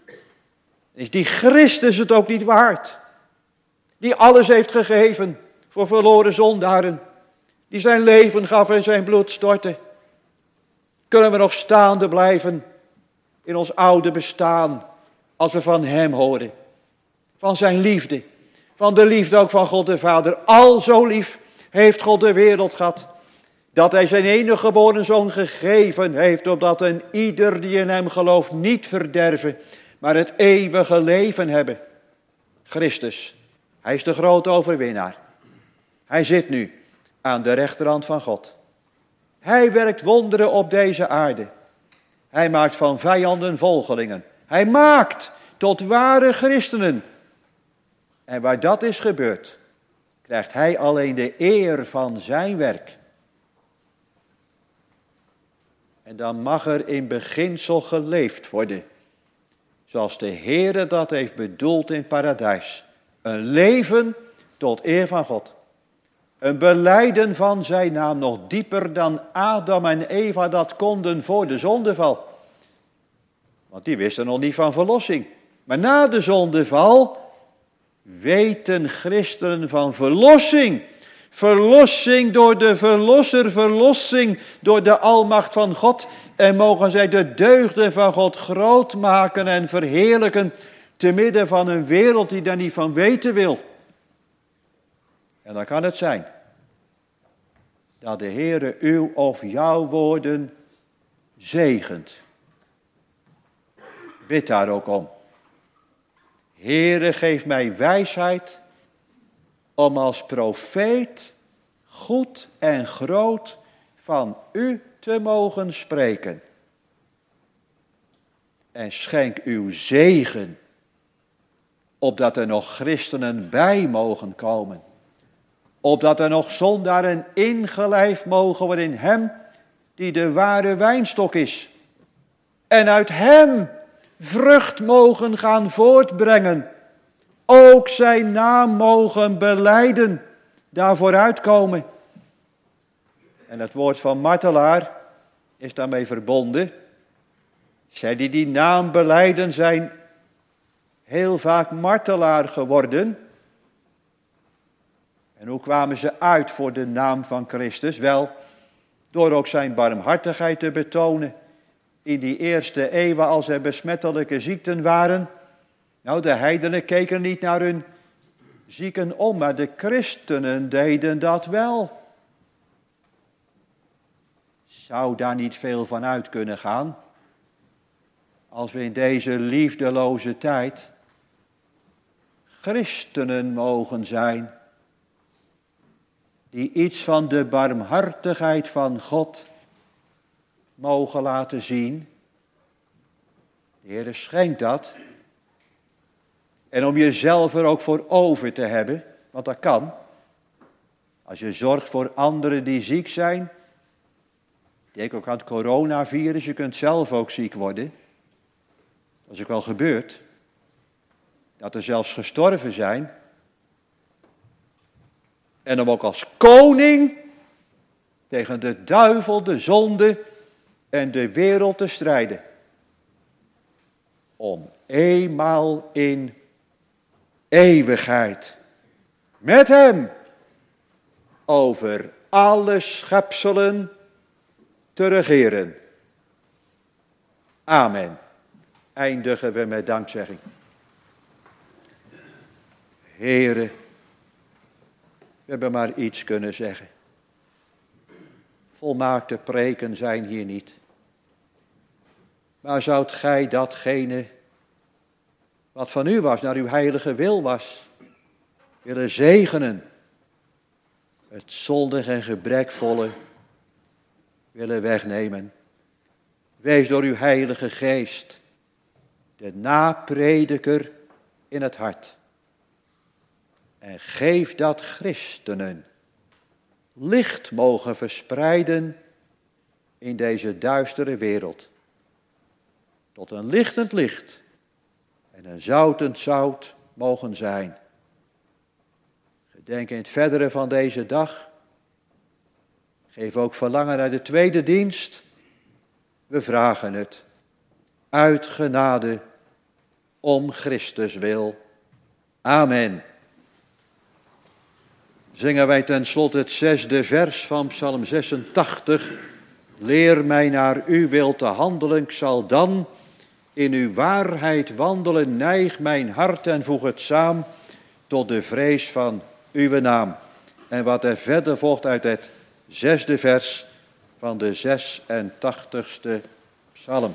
Speaker 1: Is die Christus het ook niet waard? Die alles heeft gegeven voor verloren zondaren, die zijn leven gaf en zijn bloed stortte? Kunnen we nog staande blijven in ons oude bestaan als we van hem horen? Van zijn liefde, van de liefde ook van God de Vader. Al zo lief heeft God de wereld gehad, dat hij zijn enige geboren zoon gegeven heeft, opdat een ieder die in hem gelooft niet verderven, maar het eeuwige leven hebben. Christus, hij is de grote overwinnaar. Hij zit nu aan de rechterhand van God. Hij werkt wonderen op deze aarde. Hij maakt van vijanden volgelingen. Hij maakt tot ware christenen. En waar dat is gebeurd, krijgt hij alleen de eer van zijn werk. En dan mag er in beginsel geleefd worden, zoals de Heere dat heeft bedoeld in het paradijs. Een leven tot eer van God. Een belijden van zijn naam nog dieper dan Adam en Eva dat konden voor de zondeval. Want die wisten nog niet van verlossing. Maar na de zondeval weten christenen van verlossing. Verlossing door de verlosser, verlossing door de almacht van God. En mogen zij de deugden van God groot maken en verheerlijken te midden van een wereld die daar niet van weten wil. En dan kan het zijn dat de Heere uw of jouw woorden zegent. Bid daar ook om. Heere, geef mij wijsheid om als profeet goed en groot van u te mogen spreken. En schenk uw zegen, opdat er nog christenen bij mogen komen. Opdat er nog zondaren ingelijfd mogen worden in hem die de ware wijnstok is. En uit hem vrucht mogen gaan voortbrengen. Ook zijn naam mogen belijden, daarvoor uitkomen. En het woord van martelaar is daarmee verbonden. Zij die naam belijden zijn heel vaak martelaar geworden. En hoe kwamen ze uit voor de naam van Christus? Wel, door ook zijn barmhartigheid te betonen. In die eerste eeuwen als er besmettelijke ziekten waren. Nou, de heidenen keken niet naar hun zieken om, maar de christenen deden dat wel. Zou daar niet veel van uit kunnen gaan? Als we in deze liefdeloze tijd christenen mogen zijn, die iets van de barmhartigheid van God mogen laten zien. De Heer schenkt dat. En om jezelf er ook voor over te hebben, want dat kan. Als je zorgt voor anderen die ziek zijn. Denk ook aan het coronavirus, je kunt zelf ook ziek worden. Dat is ook wel gebeurd. Dat er zelfs gestorven zijn. En om ook als koning tegen de duivel, de zonde en de wereld te strijden. Om eenmaal in eeuwigheid met hem over alle schepselen te regeren. Amen. Eindigen we met dankzegging. Heere, we hebben maar iets kunnen zeggen. Volmaakte preken zijn hier niet. Maar zoudt gij datgene wat van u was, naar uw heilige wil was, willen zegenen? Het zondig en gebrekvolle willen wegnemen. Wees door uw heilige geest de naprediker in het hart. En geef dat christenen licht mogen verspreiden in deze duistere wereld. Tot een lichtend licht en een zoutend zout mogen zijn. Gedenk in het verdere van deze dag. Geef ook verlangen naar de tweede dienst. We vragen het. Uit genade, om Christus wil. Amen. zingen wij ten slotte het 6e vers van Psalm 86. Leer mij naar uw wil te handelen, ik zal dan in uw waarheid wandelen. Neig mijn hart en voeg het saam tot de vrees van uw naam. En wat er verder volgt uit het 6e vers van de 86e psalm.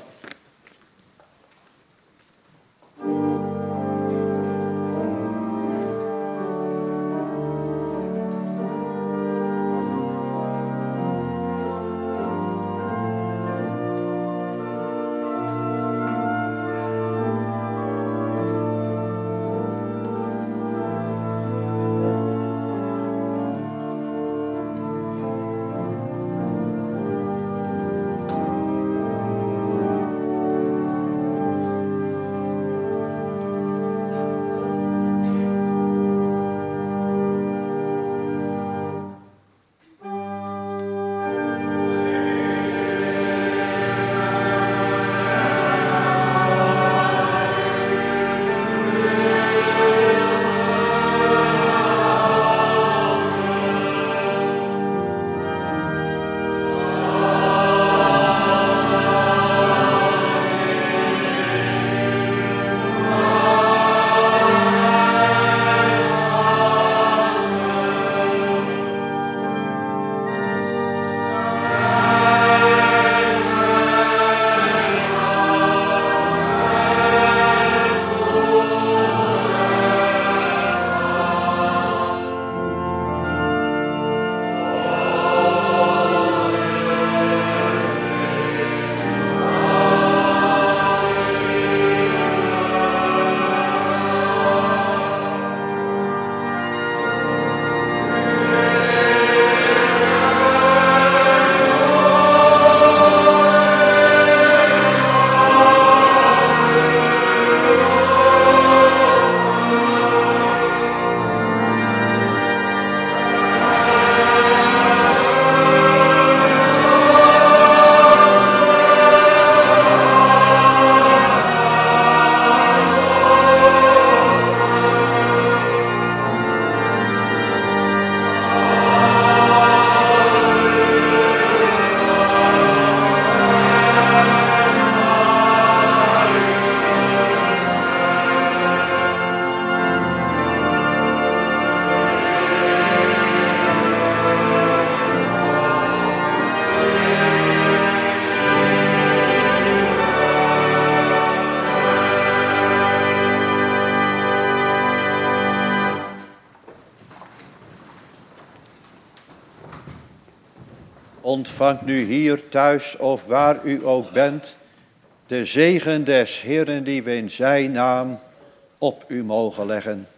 Speaker 1: Ontvangt nu hier thuis of waar u ook bent de zegen des Heeren die we in zijn naam op u mogen leggen.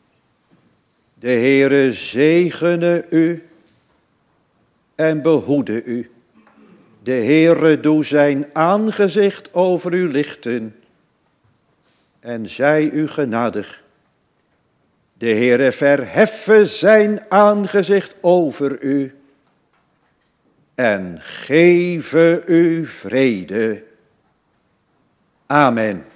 Speaker 1: De Heere zegene u en behoede u. De Heere doe zijn aangezicht over u lichten en zij u genadig. De Heere verheffe zijn aangezicht over u en geven u vrede. Amen.